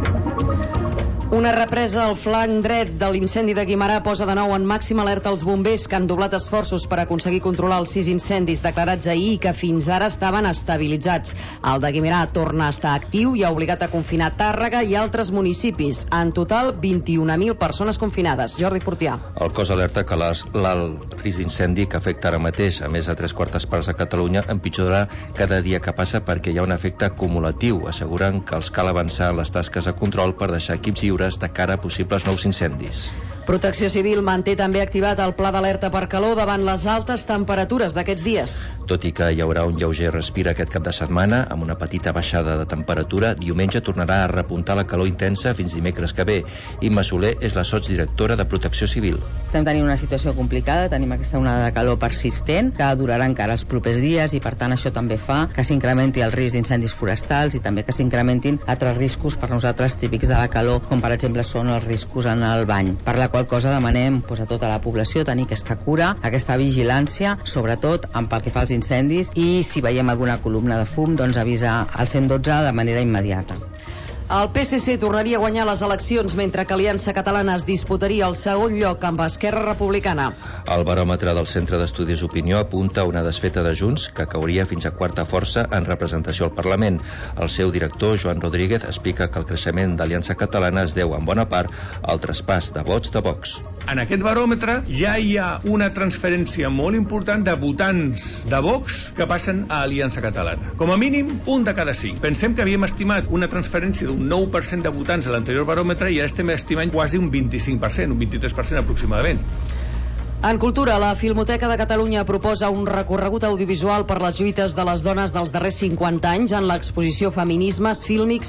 [SPEAKER 1] Una represa al flanc dret de l'incendi de Guimerà posa de nou en màxima alerta els bombers, que han doblat esforços per aconseguir controlar els 6 incendis declarats ahir i que fins ara estaven estabilitzats. El de Guimerà torna a estar actiu i ha obligat a confinar Tàrrega i altres municipis. En total, 21.000 persones confinades. Jordi Fortià.
[SPEAKER 3] El cos alerta que l'alt risc d'incendi que afecta ara mateix a més de 3/4 parts de Catalunya empitjorarà cada dia que passa perquè hi ha un efecte acumulatiu. Asseguren que els cal avançar en les tasques de control per deixar equips lliures de cara a possibles nous incendis.
[SPEAKER 1] Protecció Civil manté també activat el pla d'alerta per calor davant les altes temperatures d'aquests dies.
[SPEAKER 3] Tot i que hi haurà un lleuger respir aquest cap de setmana, amb una petita baixada de temperatura, diumenge tornarà a repuntar la calor intensa fins dimecres que ve. Imma Soler és la sotsdirectora de Protecció Civil.
[SPEAKER 14] Estem tenint una situació complicada, tenim aquesta onada de calor persistent, que durarà encara els propers dies i per tant això també fa que s'incrementi el risc d'incendis forestals i també que s'incrementin altres riscos per nosaltres típics de la calor, com per exemple són els riscos en el bany. Per la qual cosa demanem a tota la població tenir aquesta cura, aquesta vigilància, sobretot pel que fa als incendis, i si veiem alguna columna de fum, doncs avisar al 112 de manera immediata.
[SPEAKER 1] El PSC tornaria a guanyar les eleccions, mentre que Aliança Catalana es disputaria el segon lloc amb Esquerra Republicana.
[SPEAKER 3] El baròmetre del Centre d'Estudis Opinió apunta a una desfeta de Junts que cauria fins a quarta força en representació al Parlament. El seu director, Joan Rodríguez, explica que el creixement d'Aliança Catalana es deu en bona part al traspàs de vots de Vox.
[SPEAKER 15] En aquest baròmetre ja hi ha una transferència molt important de votants de Vox que passen a Aliança Catalana. Com a mínim, un de cada 5. Pensem que havíem estimat una transferència d'un 9% de votants a l'anterior baròmetre i ara estem estimant quasi un 25%, un 23% aproximadament.
[SPEAKER 1] En cultura, la Filmoteca de Catalunya proposa un recorregut audiovisual per les lluites de les dones dels darrers 50 anys en l'exposició Feminismes Fílmics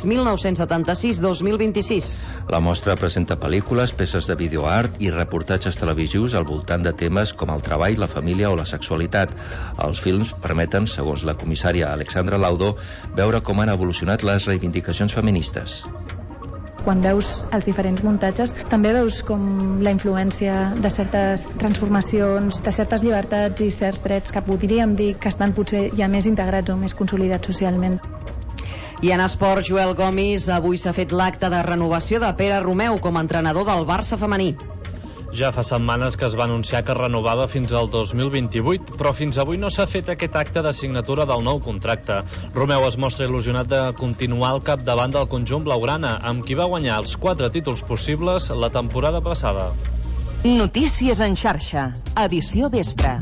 [SPEAKER 1] 1976-2026.
[SPEAKER 3] La mostra presenta pel·lícules, peces de videoart i reportatges televisius al voltant de temes com el treball, la família o la sexualitat. Els films permeten, segons la comissària Alexandra Laudo, veure com han evolucionat les reivindicacions feministes.
[SPEAKER 26] Quan veus els diferents muntatges, també veus com la influència de certes transformacions, de certes llibertats i certs drets que podríem dir que estan potser ja més integrats o més consolidats socialment.
[SPEAKER 1] I en esport, Joel Gomis, avui s'ha fet l'acte de renovació de Pere Romeu com a entrenador del Barça femení.
[SPEAKER 8] Ja fa setmanes que es va anunciar que renovava fins al 2028, però fins avui no s'ha fet aquest acte de signatura del nou contracte. Romeu es mostra il·lusionat de continuar al capdavant del conjunt blaugrana, amb qui va guanyar els 4 títols possibles la temporada passada.
[SPEAKER 12] Notícies en xarxa, edició vespre.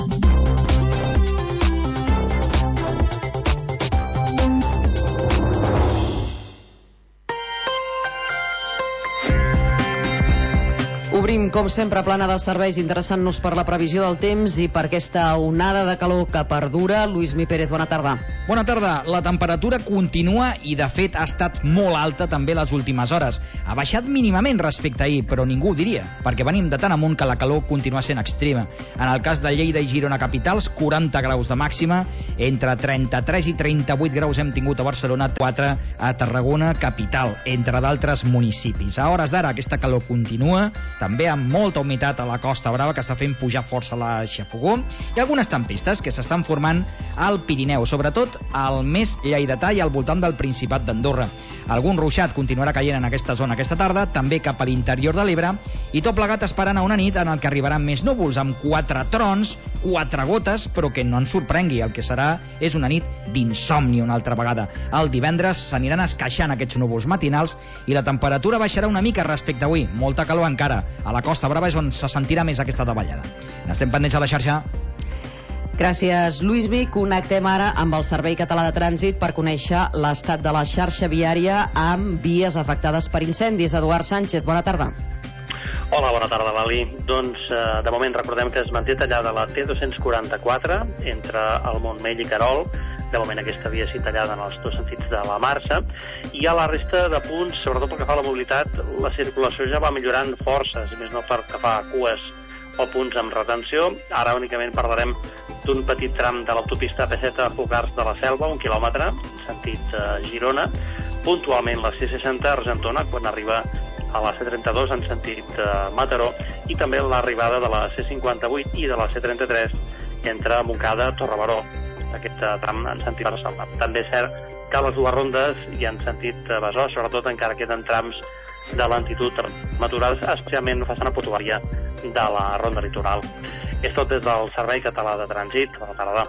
[SPEAKER 1] Obrim Obrim, com sempre, plana de serveis, interessant-nos per la previsió del temps i per aquesta onada de calor que perdura. Lluís Mi Pérez, bona tarda.
[SPEAKER 4] Bona tarda. La temperatura continua i, de fet, ha estat molt alta també les últimes hores. Ha baixat mínimament respecte a ahir, però ningú ho diria, perquè venim de tan amunt que la calor continua sent extrema. En el cas de Lleida i Girona capitals, 40 graus de màxima, entre 33 i 38 graus hem tingut a Barcelona, 4 a Tarragona capital, entre d'altres municipis. A hores d'ara aquesta calor continua, també amb molta humitat a la Costa Brava, que està fent pujar força la xafogó, i algunes tempestes que s'estan formant al Pirineu, sobretot al més lleidatà i al voltant del Principat d'Andorra. Algun ruixat continuarà caient en aquesta zona aquesta tarda, també cap a l'interior de l'Ebre, i tot plegat esperant a una nit en el que arribaran més núvols, amb 4 trons, 4 gotes, però que no ens sorprengui, el que serà és una nit d'insomni una altra vegada. El divendres s'aniran esqueixant aquests núvols matinals i la temperatura baixarà una mica respecte a avui, molta calor encara. A la Costa Brava és on se sentirà més aquesta davallada. N'estem pendents a la xarxa.
[SPEAKER 1] Gràcies, Lluís Mi. Connectem ara amb el Servei Català de Trànsit per conèixer l'estat de la xarxa viària amb vies afectades per incendis. Eduard Sánchez, bona tarda.
[SPEAKER 9] Hola, bona tarda, Lali. Doncs, de moment, recordem que es manté tallada la T244 entre el Montmell i Querol. De moment aquesta via sí tallada en els dos sentits de la marxa, i a la resta de punts, sobretot pel que fa a la mobilitat, la circulació ja va millorant força, si més no per que fa cues o punts amb retenció. Ara únicament parlarem d'un petit tram de l'autopista P7 a Fogars de la Selva, 1 quilòmetre, sentit Girona, puntualment la C60 a Argentona, quan arriba a la C32 en sentit Mataró, i també l'arribada de la C58 i de la C33 entre Montcada i Torrebaró, aquest tram en sentit Barcelona. També és cert que a les dues rondes i en sentit Besòs, sobretot encara queden trams de lentitud maturals, especialment façana portuària de la ronda litoral. És tot des del Servei Català de Trànsit. Bona tarda.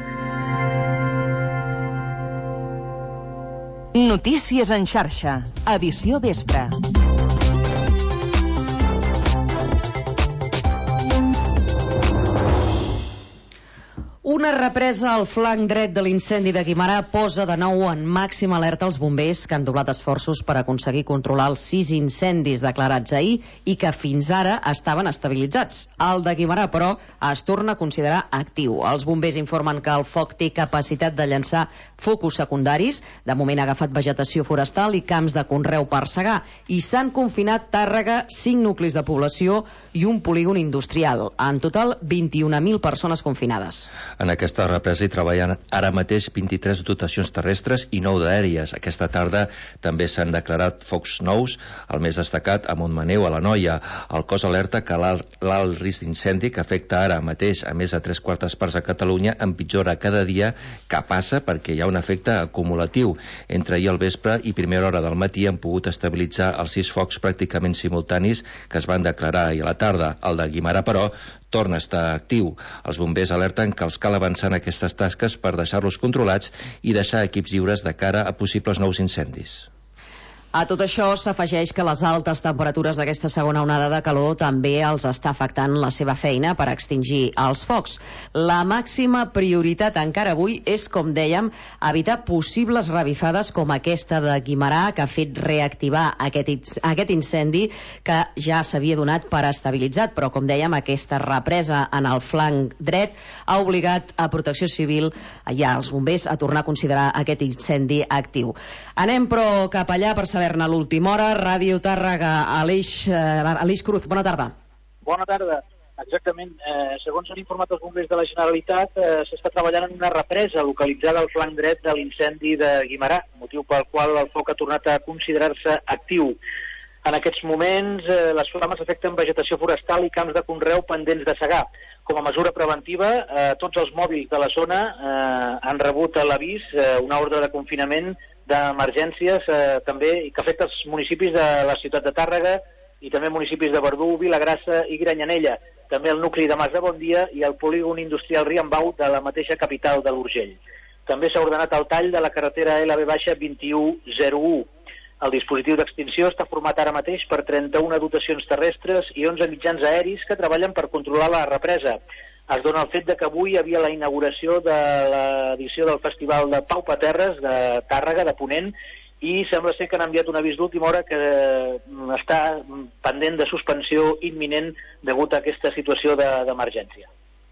[SPEAKER 12] Notícies en xarxa, edició vespre.
[SPEAKER 1] Una represa al flanc dret de l'incendi de Guimerà posa de nou en màxima alerta els bombers, que han doblat esforços per aconseguir controlar els 6 incendis declarats ahir i que fins ara estaven estabilitzats. El de Guimerà, però, es torna a considerar actiu. Els bombers informen que el foc té capacitat de llançar focus secundaris. De moment ha agafat vegetació forestal i camps de conreu per segar, i s'han confinat Tàrrega, 5 nuclis de població i un polígon industrial. En total, 21.000 persones confinades.
[SPEAKER 3] En aquesta represa hi treballen ara mateix 23 dotacions terrestres i 9 d'aèries. Aquesta tarda també s'han declarat focs nous, el més destacat a Montmaneu, a l'Anoia. El cos alerta que l'alt risc d'incendi, que afecta ara mateix a més de 3/4 parts a Catalunya, empitjora cada dia que passa perquè hi ha un efecte acumulatiu. Entre ahir al vespre i primera hora del matí han pogut estabilitzar els 6 focs pràcticament simultanis que es van declarar ahir a la tarda. El de Guimerà, però, torna a estar actiu. Els bombers alerten que els cal avançar en aquestes tasques per deixar-los controlats i deixar equips lliures de cara a possibles nous incendis.
[SPEAKER 1] A tot això s'afegeix que les altes temperatures d'aquesta segona onada de calor també els està afectant la seva feina per extingir els focs. La màxima prioritat encara avui és, com dèiem, evitar possibles revifades com aquesta de Guimerà, que ha fet reactivar aquest incendi que ja s'havia donat per estabilitzat, però, com dèiem, aquesta represa en el flanc dret ha obligat a Protecció Civil i als bombers a tornar a considerar aquest incendi actiu. Anem, però, cap allà per saber-ne l'última hora. Ràdio Tàrrega, Aleix Cruz, bona tarda.
[SPEAKER 16] Bona tarda. Exactament. Segons han informat els bombers de la Generalitat, s'està treballant en una represa localitzada al flanc dret de l'incendi de Guimerà, motiu pel qual el foc ha tornat a considerar-se actiu. En aquests moments, les flames afecten vegetació forestal i camps de conreu pendents de segar. Com a mesura preventiva, tots els mòbils de la zona han rebut l'avís, una ordre de confinament d'emergències també, i que afecta els municipis de la ciutat de Tàrrega i també municipis de Verdú, Vilagrassa i Granyanella, també el nucli de Mas de Bondia i el polígon industrial Riambau de la mateixa capital de l'Urgell. També s'ha ordenat el tall de la carretera LB-2101. El dispositiu d'extinció està format ara mateix per 31 dotacions terrestres i 11 mitjans aeris que treballen per controlar la represa. Es dona el fet de que avui hi havia la inauguració de l'edició del Festival de Pau Paterres de Tàrrega, de Ponent, i sembla ser que han enviat un avís d'última hora que està pendent de suspensió imminent degut a aquesta situació d'emergència.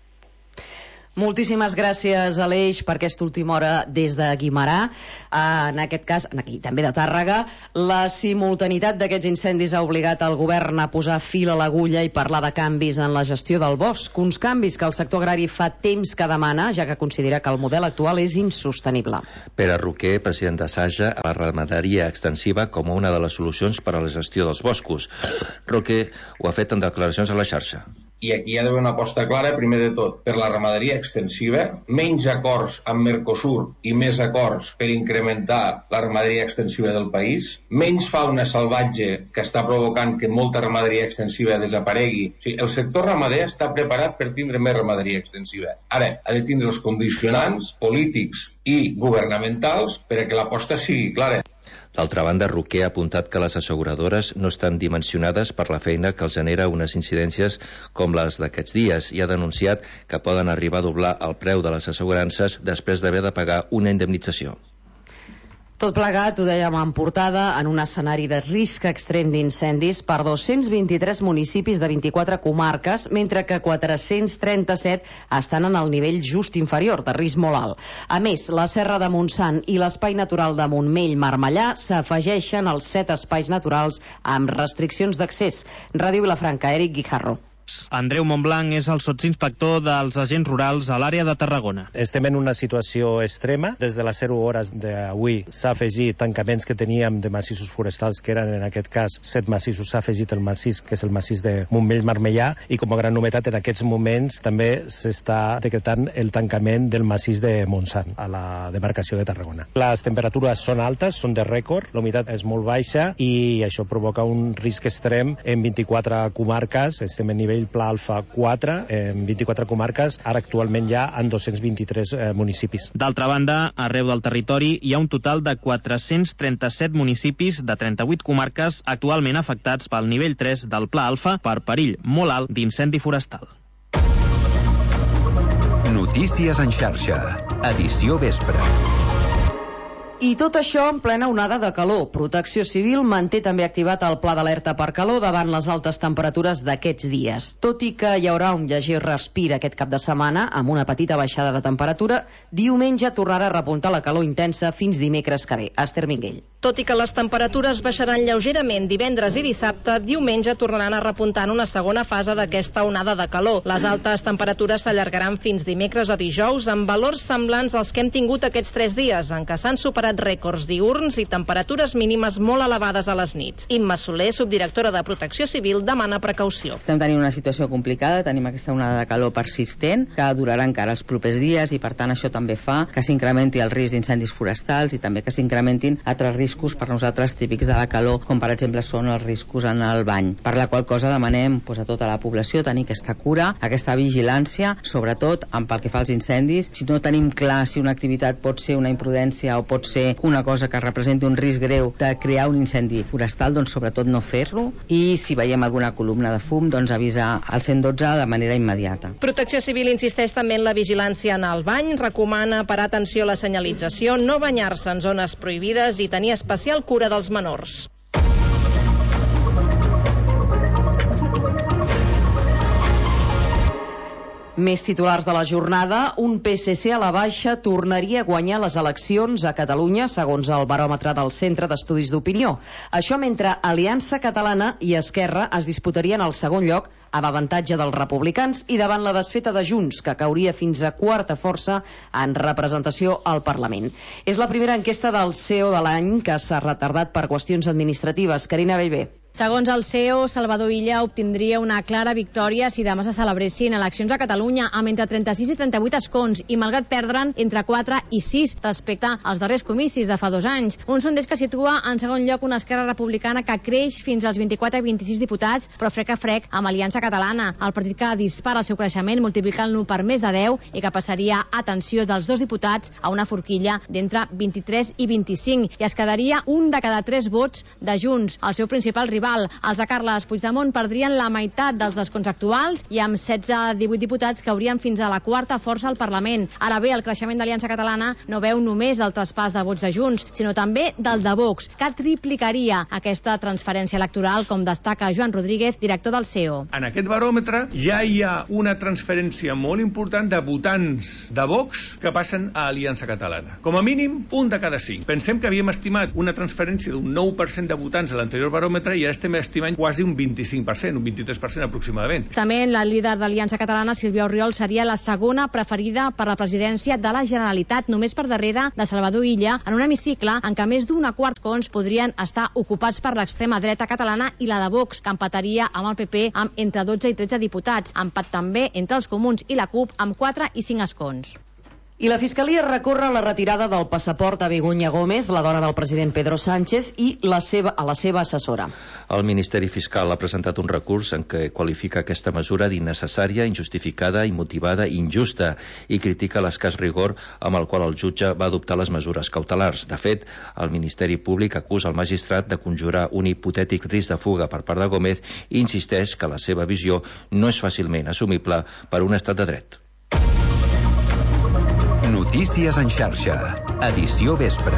[SPEAKER 1] Moltíssimes gràcies, Aleix, per aquesta última hora des de Guimerà. En aquest cas, aquí també de Tàrrega, la simultanitat d'aquests incendis ha obligat el govern a posar fil a l'agulla i parlar de canvis en la gestió del bosc. Uns canvis que el sector agrari fa temps que demana, ja que considera que el model actual és insostenible.
[SPEAKER 3] Pere Roquer, president de Saja, a la ramaderia extensiva com una de les solucions per a la gestió dels boscos. Roquer ho ha fet en declaracions a la xarxa.
[SPEAKER 10] I aquí hi ha d'haver una aposta clara, primer de tot, per la ramaderia extensiva, menys acords amb Mercosur i més acords per incrementar la ramaderia extensiva del país, menys fauna salvatge que està provocant que molta ramaderia extensiva desaparegui. O sigui, el sector ramader està preparat per tindre més ramaderia extensiva. Ara, ha de tindre els condicionants polítics i governamentals perquè l'aposta sigui clara.
[SPEAKER 3] D'altra banda, Roquer ha apuntat que les asseguradores no estan dimensionades per la feina que els genera unes incidències com les d'aquests dies i ha denunciat que poden arribar a doblar el preu de les assegurances després d'haver de pagar una indemnització.
[SPEAKER 1] Tot plegat, ho dèiem en portada, en un escenari de risc extrem d'incendis per 223 municipis de 24 comarques, mentre que 437 estan en el nivell just inferior, de risc molt alt. A més, la Serra de Montsant i l'Espai Natural de Montmell-Marmellà s'afegeixen als 7 espais naturals amb restriccions d'accés. Ràdio Vilafranca, Eric Guijarro.
[SPEAKER 11] Andreu Montblanc és el sotsinspector dels agents rurals a l'àrea de Tarragona.
[SPEAKER 13] Estem en una situació extrema. Des de les 0 hores d'avui s'ha afegit tancaments que teníem de massissos forestals, que eren en aquest cas 7 massissos. S'ha afegit el massís, que és el massís de Montmell-Marmellà, i com a gran novetat en aquests moments també s'està decretant el tancament del massís de Montsant, a la demarcació de Tarragona. Les temperatures són altes, són de rècord, la humitat és molt baixa i això provoca un risc extrem en 24 comarques. Estem en nivell Pla Alfa 4, en 24 comarques, ara actualment ja en 223 municipis.
[SPEAKER 11] D'altra banda, arreu del territori hi ha un total de 437 municipis de 38 comarques actualment afectats pel nivell 3 del Pla Alfa per perill molt alt d'incendi forestal.
[SPEAKER 2] Notícies en xarxa, edició vespre.
[SPEAKER 1] I tot això en plena onada de calor. Protecció Civil manté també activat el pla d'alerta per calor davant les altes temperatures d'aquests dies. Tot i que hi haurà un lleger respir aquest cap de setmana, amb una petita baixada de temperatura, diumenge tornarà a repuntar la calor intensa fins dimecres que ve. Esther Minguell.
[SPEAKER 17] Tot i que les temperatures baixaran lleugerament divendres i dissabte, diumenge tornaran a repuntar en una segona fase d'aquesta onada de calor. Les altes temperatures s'allargaran fins dimecres o dijous, amb valors semblants als que hem tingut aquests 3 dies, en què s'han superat rècords diürns i temperatures mínimes molt elevades a les nits. Imma Soler, subdirectora de Protecció Civil, demana precaució.
[SPEAKER 14] Estem tenint una situació complicada, tenim aquesta onada de calor persistent que durarà encara els propers dies i per tant això també fa que s'incrementi el risc d'incendis forestals i també que s'incrementin altres riscos per nosaltres típics de la calor, com per exemple són els riscos en el bany. Per la qual cosa demanem a tota la població tenir aquesta cura, aquesta vigilància, sobretot pel que fa als incendis. Si no tenim clar si una activitat pot ser una imprudència o pot ser una cosa que representi un risc greu de crear un incendi forestal, doncs sobretot no fer-lo, i si veiem alguna columna de fum, doncs avisar al 112 de manera immediata.
[SPEAKER 17] Protecció Civil insisteix també en la vigilància en el bany, recomana parar atenció a la senyalització, no banyar-se en zones prohibides i tenir especial cura dels menors.
[SPEAKER 1] Més titulars de la jornada. Un PSC a la baixa tornaria a guanyar les eleccions a Catalunya, segons el baròmetre del Centre d'Estudis d'Opinió. Això mentre Aliança Catalana i Esquerra es disputarien el segon lloc amb avantatge dels republicans i davant la desfeta de Junts, que cauria fins a quarta força en representació al Parlament. És la primera enquesta del CEO de l'any que s'ha retardat per qüestions administratives. Carina Bellver.
[SPEAKER 18] Segons el CEO, Salvador Illa obtindria una clara victòria si demà se celebressin eleccions a Catalunya amb entre 36 i 38 escons i malgrat perdre'n entre 4 i 6 respecte als darrers comicis de fa 2 anys. Un sondeix que situa en segon lloc una Esquerra Republicana que creix fins als 24 i 26 diputats, però frec a frec amb Aliança Catalana, el partit que dispara el seu creixement multiplicant-lo per més de 10 i que passaria, atenció, dels 2 diputats a una forquilla d'entre 23 i 25 i es quedaria un de cada 3 vots de Junts, el seu principal rival rival. Els de Carles Puigdemont perdrien la meitat dels escons actuals i amb 16-18 diputats caurien fins a la quarta força al Parlament. Ara bé, el creixement d'Aliança Catalana no veu només del traspàs de vots de Junts, sinó també del de Vox, que triplicaria aquesta transferència electoral, com destaca Joan Rodríguez, director del CEO.
[SPEAKER 15] En aquest baròmetre ja hi ha una transferència molt important de votants de Vox que passen a Aliança Catalana. Com a mínim, un de cada 5. Pensem que havíem estimat una transferència d'un 9% de votants a l'anterior baròmetre i ara estem estimant quasi un 25%, un 23% aproximadament.
[SPEAKER 18] També la líder d'Aliança Catalana, Sílvia Orriol, seria la segona preferida per la presidència de la Generalitat, només per darrere de Salvador Illa, en un hemicicle en què més d'un quart cons podrien estar ocupats per l'extrema dreta catalana i la de Vox, que empataria amb el PP amb entre 12 i 13 diputats. Empat també entre els Comuns i la CUP amb 4 i 5 escons.
[SPEAKER 1] I la Fiscalia recorre la retirada del passaport a Begoña Gómez, la dona del president Pedro Sánchez, i a la seva assessora.
[SPEAKER 3] El Ministeri Fiscal ha presentat un recurs en què qualifica aquesta mesura d'innecessària, injustificada, immotivada i injusta i critica l'escàs rigor amb el qual el jutge va adoptar les mesures cautelars. De fet, el Ministeri Públic acusa el magistrat de conjurar un hipotètic risc de fuga per part de Gómez i insisteix que la seva visió no és fàcilment assumible per un estat de dret.
[SPEAKER 2] Notícies en xarxa, edició vespre.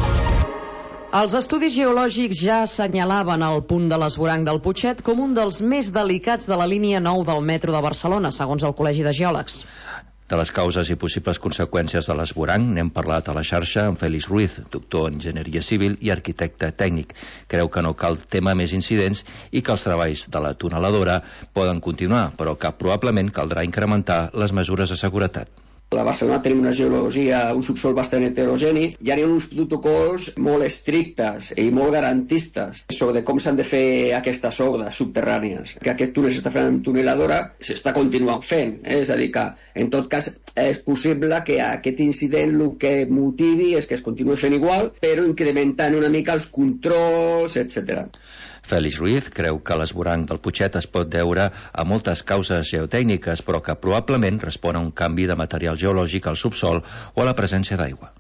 [SPEAKER 1] Els estudis geològics ja assenyalaven el punt de l'esvoranc del Putxet com un dels més delicats de la línia 9 del metro de Barcelona, segons el Col·legi de Geòlegs.
[SPEAKER 3] De les causes i possibles conseqüències de l'esvoranc n'hem parlat a la xarxa amb Félix Ruiz, doctor en enginyeria civil i arquitecte tècnic. Creu que no cal tema més incidents i que els treballs de la tuneladora poden continuar, però que probablement caldrà incrementar les mesures de seguretat.
[SPEAKER 19] A Barcelona tenim una geologia, un subsol bastant heterogeni, hi ha uns protocols molt estrictes i molt garantistes sobre com s'han de fer aquestes obres subterrànies. Que aquest túnel s'està fent amb tuneladora, s'està continuant fent. És a dir, que en tot cas és possible que aquest incident el que motivi és que es continuï fent igual, però incrementant una mica els controls, etc.
[SPEAKER 3] Félix Ruiz creu que l'esvoranc del Putxet es pot deure a moltes causes geotècniques, però que probablement respon a un canvi de material geològic al subsol o a la presència d'aigua.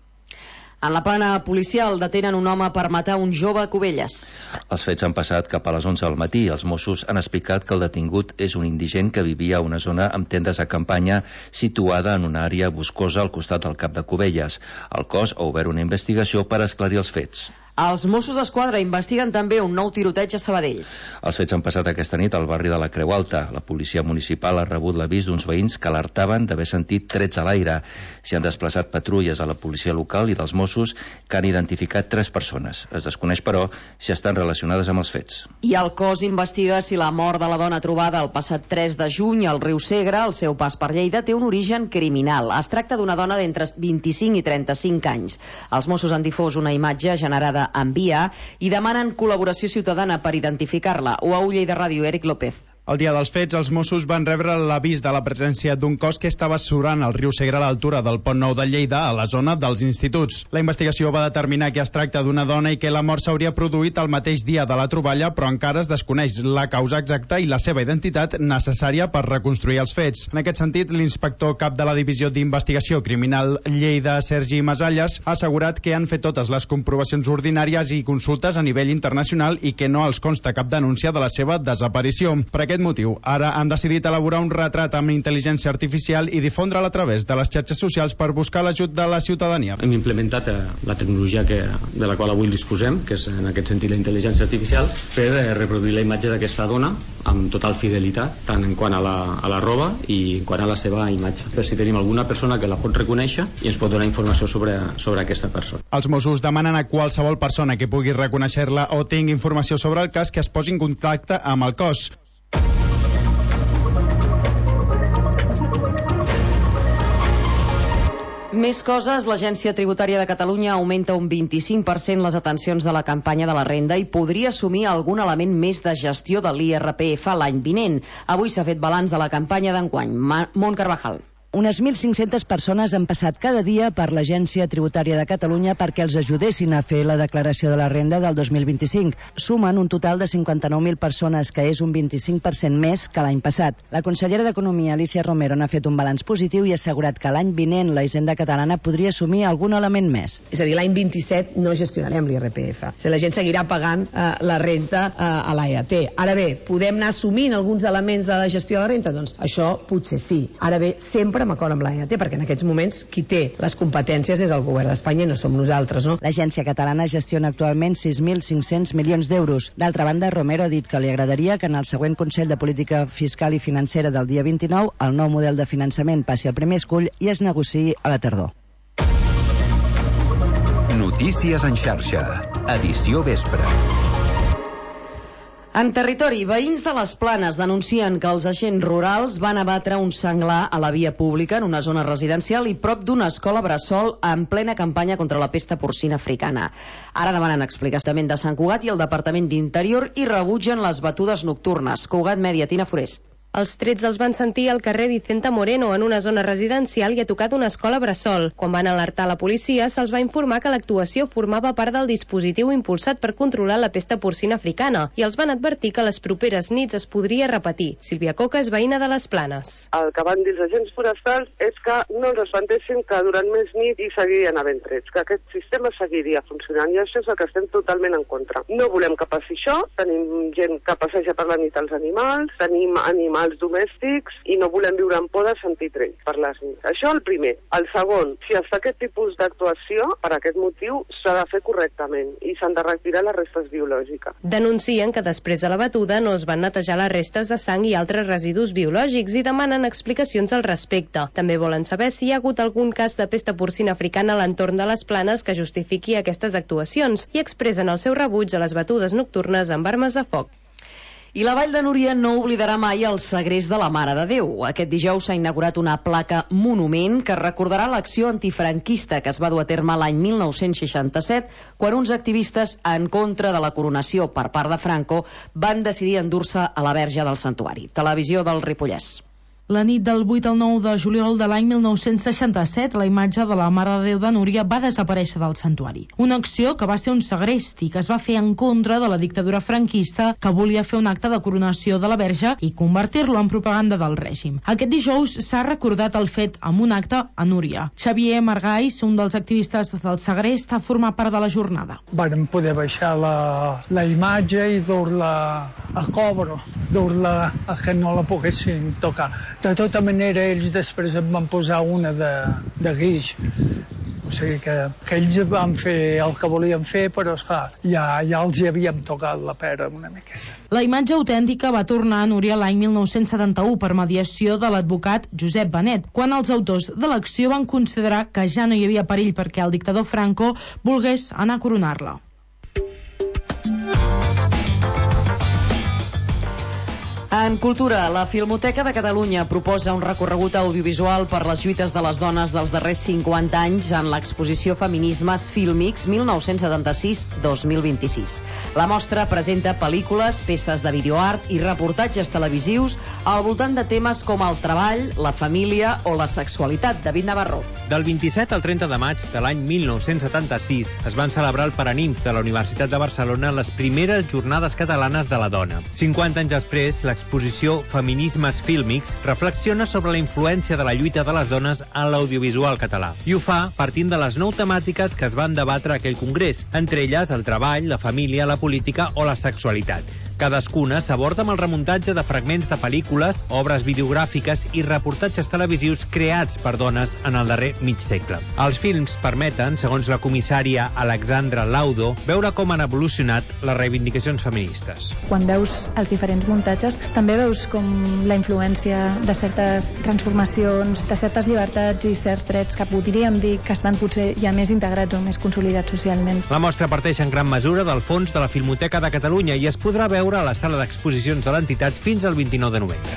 [SPEAKER 1] En la plana policial detenen un home per matar un jove a Cubelles.
[SPEAKER 3] Els fets han passat cap a les 11 del matí. Els Mossos han explicat que el detingut és un indigent que vivia a una zona amb tendes de campanya situada en una àrea boscosa al costat del Cap de Cubelles. El cos ha obert una investigació per esclarir els fets.
[SPEAKER 1] Els Mossos d'Esquadra investiguen també un nou tiroteig a Sabadell.
[SPEAKER 3] Els fets han passat aquesta nit al barri de la Creu Alta. La policia municipal ha rebut l'avís d'uns veïns que alertaven d'haver sentit trets a l'aire. S'hi han desplaçat patrulles a la policia local i dels Mossos que han identificat 3 persones. Es desconeix, però, si estan relacionades amb els fets.
[SPEAKER 1] I el cos investiga si la mort de la dona trobada el passat 3 de juny al riu Segre, al seu pas per Lleida, té un origen criminal. Es tracta d'una dona d'entre 25 i 35 anys. Els Mossos han difós una imatge generada en via i demanen col·laboració ciutadana per identificar-la. Ho a Lleida Ràdio, Eric López.
[SPEAKER 20] El dia dels fets, els Mossos van rebre l'avís de la presència d'un cos que estava surant al riu Segre a l'altura del Pont Nou de Lleida, a la zona dels instituts. La investigació va determinar que es tracta d'una dona i que la mort s'hauria produït el mateix dia de la troballa, però encara es desconeix la causa exacta i la seva identitat necessària per reconstruir els fets. En aquest sentit, l'inspector cap de la Divisió d'Investigació Criminal Lleida, Sergi Masalles, ha assegurat que han fet totes les comprovacions ordinàries i consultes a nivell internacional i que no els consta cap denúncia de la seva desaparició. Per aquest motiu, ara han decidit elaborar un retrat amb intel·ligència artificial i difondre'l a través de les xarxes socials per buscar l'ajut de la ciutadania.
[SPEAKER 21] Hem implementat la tecnologia de la qual avui disposem, que és en aquest sentit la intel·ligència artificial, per reproduir la imatge d'aquesta dona amb total fidelitat, tant en quant a la roba i en quant a la seva imatge. Per si tenim alguna persona que la pot reconèixer i ens pot donar informació sobre aquesta persona.
[SPEAKER 20] Els Mossos demanen a qualsevol persona que pugui reconèixer-la o tingui informació sobre el cas que es posi en contacte amb el cos.
[SPEAKER 1] Més coses, l'Agència Tributària de Catalunya augmenta un 25% les atencions de la campanya de la renda i podria assumir algun element més de gestió de l'IRPF l'any vinent. Avui s'ha fet balanç de la campanya d'enguany. Mont Carvajal.
[SPEAKER 5] Unes 1.500 persones han passat cada dia per l'Agència Tributària de Catalunya perquè els ajudessin a fer la declaració de la renda del 2025. Sumen un total de 59.000 persones, que és un 25% més que l'any passat. La consellera d'Economia, Alicia Romero, n'ha fet un balanç positiu i ha assegurat que l'any vinent la Hisenda catalana podria assumir algun element més.
[SPEAKER 6] És a dir, l'any 27 no gestionarem l'IRPF. La gent seguirà pagant la renta a l'AET. Ara bé, podem anar assumint alguns elements de la gestió de la renta? Doncs això potser sí. Ara bé, sempre amb acord amb l'AET, perquè en aquests moments qui té les competències és el govern d'Espanya i no som nosaltres, no?
[SPEAKER 5] L'agència catalana gestiona actualment 6.500 milions d'euros. D'altra banda, Romero ha dit que li agradaria que en el següent Consell de Política Fiscal i Financera del dia 29 el nou model de finançament passi al primer escull i es negociï a la tardor.
[SPEAKER 2] Notícies en xarxa. Edició vespre.
[SPEAKER 1] En territori, veïns de les Planes denuncien que els agents rurals van abatre un senglar a la via pública en una zona residencial i prop d'una escola bressol en plena campanya contra la pesta porcina africana. Ara demanen explicació de Sant Cugat i el Departament d'Interior i rebutgen les batudes nocturnes. Cugat Mèdia, Tina Forest.
[SPEAKER 22] Els trets els van sentir al carrer Vicenta Moreno, en una zona residencial i a tocar d'una escola bressol. Quan van alertar la policia, se'ls va informar que l'actuació formava part del dispositiu impulsat per controlar la pesta porcina africana i els van advertir que les properes nits es podria repetir. Sílvia Coca és veïna de les Planes.
[SPEAKER 23] El que van dir els agents forestals és que no ens espantéssim que durant més nit hi seguirien havent trets, que aquest sistema seguiria funcionant i això és el que estem totalment en contra. No volem que passi això, tenim gent que passeja per la nit als animals, tenim animals domèstics i no volem viure en por de sentir trets per les nits. Això el primer. El segon, si es fa aquest tipus d'actuació, per aquest motiu s'ha de fer correctament i s'han de retirar les restes biològiques.
[SPEAKER 22] Denuncien que després de la batuda no es van netejar les restes de sang i altres residus biològics i demanen explicacions al respecte. També volen saber si hi ha hagut algun cas de pesta porcina africana a l'entorn de les Planes que justifiqui aquestes actuacions i expressen el seu rebuig a les batudes nocturnes amb armes de foc.
[SPEAKER 1] I la Vall de Núria no oblidarà mai el segrest de la Mare de Déu. Aquest dijous s'ha inaugurat una placa monument que recordarà l'acció antifranquista que es va dur a terme l'any 1967, quan uns activistes en contra de la coronació per part de Franco van decidir endur-se a la Verge del Santuari. Televisió del Ripollès.
[SPEAKER 24] La nit del 8 al 9 de juliol de l'any 1967, la imatge de la Mare de Déu de Núria va desaparèixer del santuari. Una acció que va ser un segrest i que es va fer en contra de la dictadura franquista, que volia fer un acte de coronació de la Verge i convertir-lo en propaganda del règim. Aquest dijous s'ha recordat el fet amb un acte a Núria. Xavier Margais, un dels activistes del segrest, ha format part de la jornada.
[SPEAKER 25] Vam poder baixar la imatge i dur-la a cobro, dur-la a que no la poguessin tocar. De tota manera, ells després em van posar una de guix. O sigui que ells van fer el que volien fer, però esclar, ja els hi havíem tocat la pera una miqueta.
[SPEAKER 24] La imatge autèntica va tornar a Núria l'any 1971 per mediació de l'advocat Josep Benet, quan els autors de l'acció van considerar que ja no hi havia perill perquè el dictador Franco volgués anar a coronar-la.
[SPEAKER 1] En cultura, la Filmoteca de Catalunya proposa un recorregut audiovisual per les lluites de les dones dels darrers 50 anys en l'exposició Feminismes Fílmics 1976-2026. La mostra presenta pel·lícules, peces de videoart i reportatges televisius al voltant de temes com el treball, la família o la sexualitat. David Navarro.
[SPEAKER 27] Del 27 al 30 de maig de l'any 1976 es van celebrar al Paranimf de la Universitat de Barcelona les primeres jornades catalanes de la dona. 50 anys després, l'exposició Feminismes Fílmics reflexiona sobre la influència de la lluita de les dones en l'audiovisual català. I ho fa partint de les 9 temàtiques que es van debatre a aquell congrés, entre elles el treball, la família, la política o la sexualitat. Cadascuna s'aborda amb el remuntatge de fragments de pel·lícules, obres videogràfiques i reportatges televisius creats per dones en el darrer mig segle. Els films permeten, segons la comissària Alexandra Laudo, veure com han evolucionat les reivindicacions feministes.
[SPEAKER 26] Quan veus els diferents muntatges, també veus com la influència de certes transformacions, de certes llibertats i certs drets que podríem dir que estan potser ja més integrats o més consolidats socialment.
[SPEAKER 27] La mostra parteix en gran mesura del fons de la Filmoteca de Catalunya i es podrà veure a la sala d'exposicions de l'entitat fins al 29 de novembre.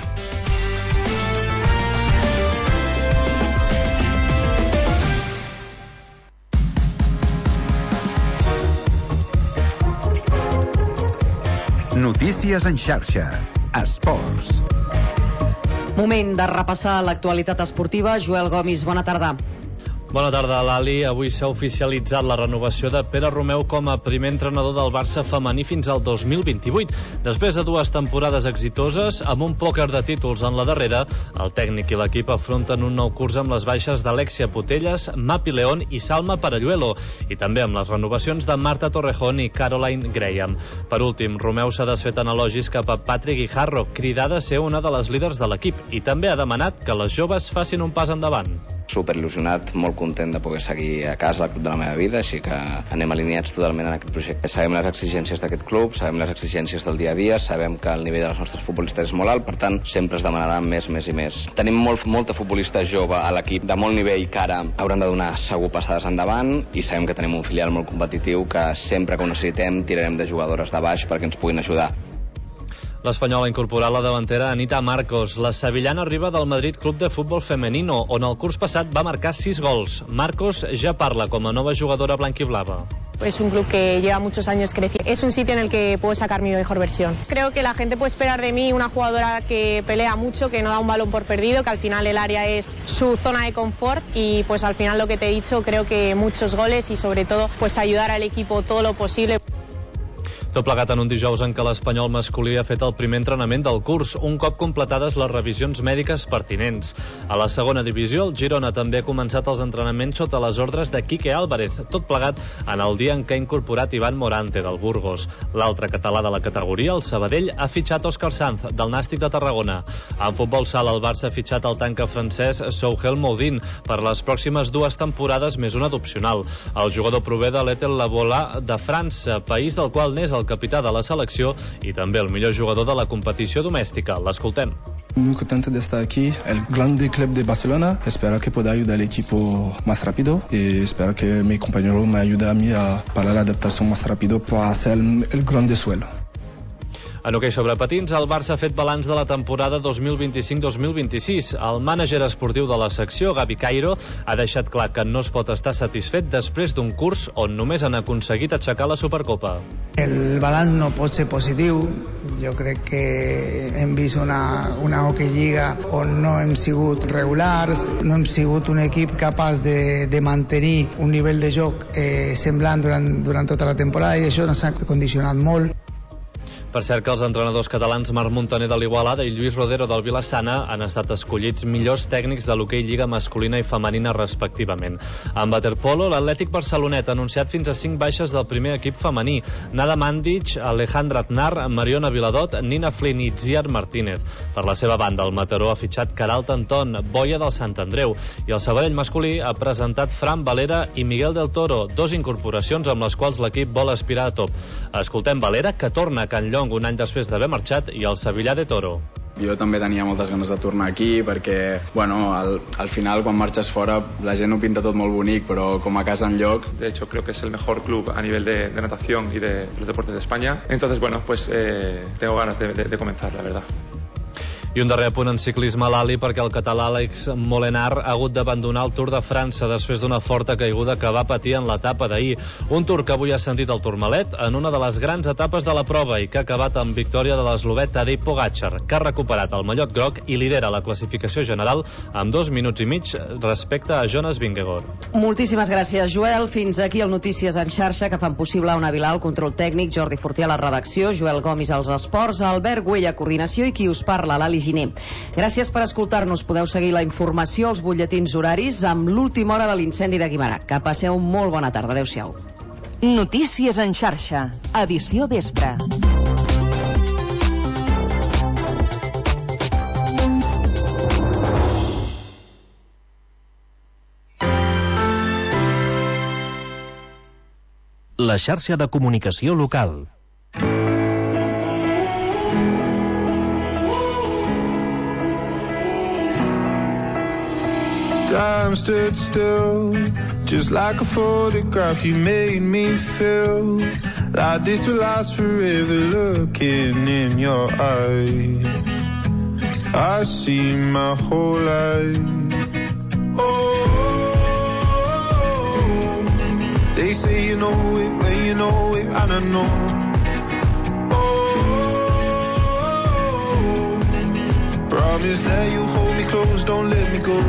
[SPEAKER 2] Notícies en xarxa. Esports.
[SPEAKER 1] Moment de repassar l'actualitat esportiva. Joel Gomis, bona tarda.
[SPEAKER 4] Bona tarda, Lali. Avui s'ha oficialitzat la renovació de Pere Romeu com a primer entrenador del Barça femení fins al 2028. Després de 2 temporades exitoses, amb un pòquer de títols en la darrera, el tècnic i l'equip afronten un nou curs amb les baixes d'Alexia Putelles, Mapi León i Salma Paralluelo, i també amb les renovacions de Marta Torrejón i Caroline Graham. Per últim, Romeu s'ha desfet en elogis cap a Patrick Guijarro, cridada a ser una de les líders de l'equip, i també ha demanat que les joves facin un pas endavant.
[SPEAKER 7] Superil·lusionat, molt content de poder seguir a casa al club de la meva vida, així que anem alineats totalment en aquest projecte. Sabem les exigències d'aquest club, sabem les exigències del dia a dia, sabem que el nivell de les nostres futbolistes és molt alt, per tant, sempre es demanarà més i més. Tenim molta futbolista jove a l'equip de molt nivell que ara hauran de donar segur passades endavant, i sabem que tenim un filial molt competitiu que sempre que ho necessitem tirarem de jugadores de baix perquè ens puguin ajudar.
[SPEAKER 4] L'Espanyol ha incorporat la davantera Anita Marcos. La sevillana arriba del Madrid Club de Fútbol Femenino, on el curs passat va marcar 6 gols. Marcos ja parla com a nova jugadora blanquiblava.
[SPEAKER 8] Es un club que lleva muchos años creciendo. Es un sitio en el que puedo sacar mi mejor versión. Creo que la gente puede esperar de mí una jugadora que pelea mucho, que no da un balón por perdido, que al final el área es su zona de confort, y pues al final lo que te he dicho, creo que muchos goles y sobre todo pues ayudar al equipo todo lo posible.
[SPEAKER 4] Tot plegat en un dijous en què l'Espanyol masculí ha fet el primer entrenament del curs, un cop completades les revisions mèdiques pertinents. A la segona divisió, el Girona també ha començat els entrenaments sota les ordres de Quique Álvarez, tot plegat en el dia en què ha incorporat Ivan Morante del Burgos. L'altre català de la categoria, el Sabadell, ha fitxat Òscar Sanz del Nàstic de Tarragona. En futbol sala, el Barça ha fitxat el tanca francès Souhel Moudin per les pròximes 2 temporades més una d'opcional. El jugador prové de l'Etel Labola de França, país del qual n'és el capità de la selecció i també el millor jugador de la competició domèstica. L'escoltem.
[SPEAKER 9] Muy contento de estar aquí, el grande club de Barcelona. Espero que pueda ayudar al equipo más rápido y espero que mi compañero me ayude a mí para la adaptación más rápido para hacer el grande suelo.
[SPEAKER 4] En hoquei sobre patins, el Barça ha fet balanç de la temporada 2025-2026. El mànager esportiu de la secció, Gavi Cairo, ha deixat clar que no es pot estar satisfet després d'un curs on només han aconseguit aixecar la Supercopa.
[SPEAKER 10] El balanç no pot ser positiu. Jo crec que hem vist una hoquei lliga on no hem sigut regulars, no hem sigut un equip capaç de mantenir un nivell de joc semblant durant tota la temporada, i això ens ha condicionat molt.
[SPEAKER 4] Per cert que els entrenadors catalans Marc Montaner de l'Igualada i Lluís Rodero del Vilassana han estat escollits millors tècnics de l'hoquei lliga masculina i femenina respectivament. En waterpolo, l'Atlètic Barcelonet ha anunciat fins a 5 baixes del primer equip femení: Nada Mandic, Alejandra Aznar, Mariona Viladot, Nina Flynn i Ziar Martínez. Per la seva banda, el Mataró ha fitxat Queralt Anton, boia del Sant Andreu, i el Sabadell masculí ha presentat Fran Valera i Miguel del Toro, 2 incorporacions amb les quals l'equip vol aspirar a top. Escoltem Valera, que torna a Can Llong un any després d'haver marxat, i el Sevillà de Toro.
[SPEAKER 12] Jo també tenia moltes ganes de tornar aquí perquè, al final quan marxes fora la gent ho pinta tot molt bonic, però com a casa enlloc.
[SPEAKER 16] De hecho, creo que es el mejor club a nivel de natación y de los deportes de España. Entonces, tengo ganas de comenzar, la verdad.
[SPEAKER 4] I un darrer punt en ciclisme, l'Ali, perquè el català Alex Molenar ha hagut d'abandonar el Tour de França després d'una forta caiguda que va patir en l'etapa d'ahir. Un Tour que avui ha sentit el Tourmalet en una de les grans etapes de la prova i que ha acabat amb victòria de l'eslovè Tadej Pogačar, que ha recuperat el mallot groc i lidera la classificació general amb 2 minuts i mig respecte a Jonas Vingegaard.
[SPEAKER 1] Moltíssimes gràcies, Joel. Fins aquí el Notícies en xarxa, que fan possible una Vilar, el control tècnic, Jordi Fortià a la redacció, Joel Gomis als esports, Albert Güell a coordinació i qui us parla, l'Ali Giner. Gràcies per escoltar-nos. Podeu seguir la informació als butlletins horaris amb l'última hora de l'incendi de Guimerà. Que passeu molt bona tarda. Adéu-siau.
[SPEAKER 28] Notícies en xarxa. Edició vespre.
[SPEAKER 29] La xarxa de comunicació local.
[SPEAKER 30] Time stood still, just like a photograph. You made me feel like this will last forever. Looking in your eyes, I see my whole life. Oh, they say you know it when you know it, and I know. Oh, Promise that you hold me close, don't let me go.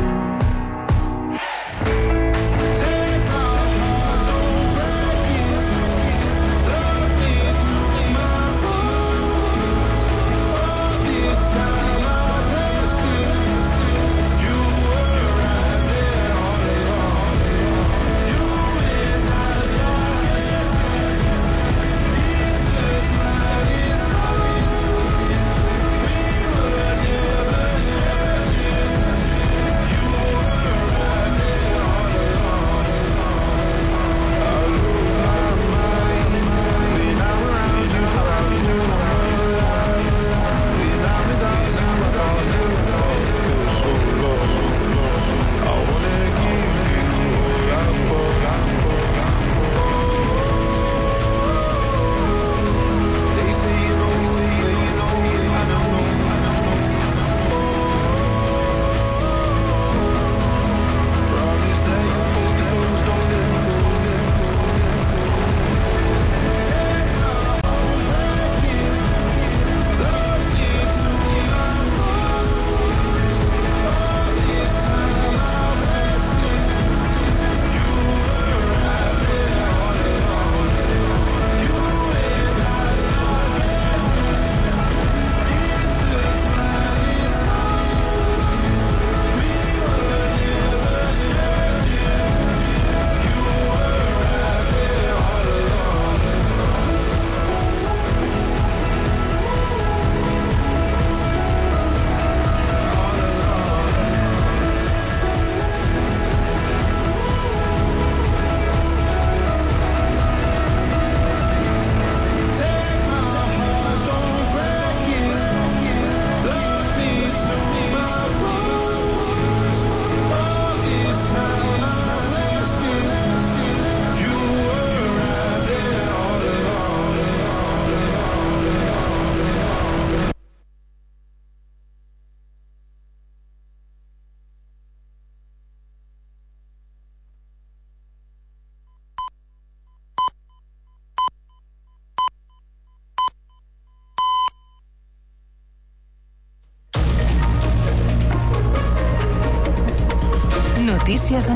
[SPEAKER 28] Notícies en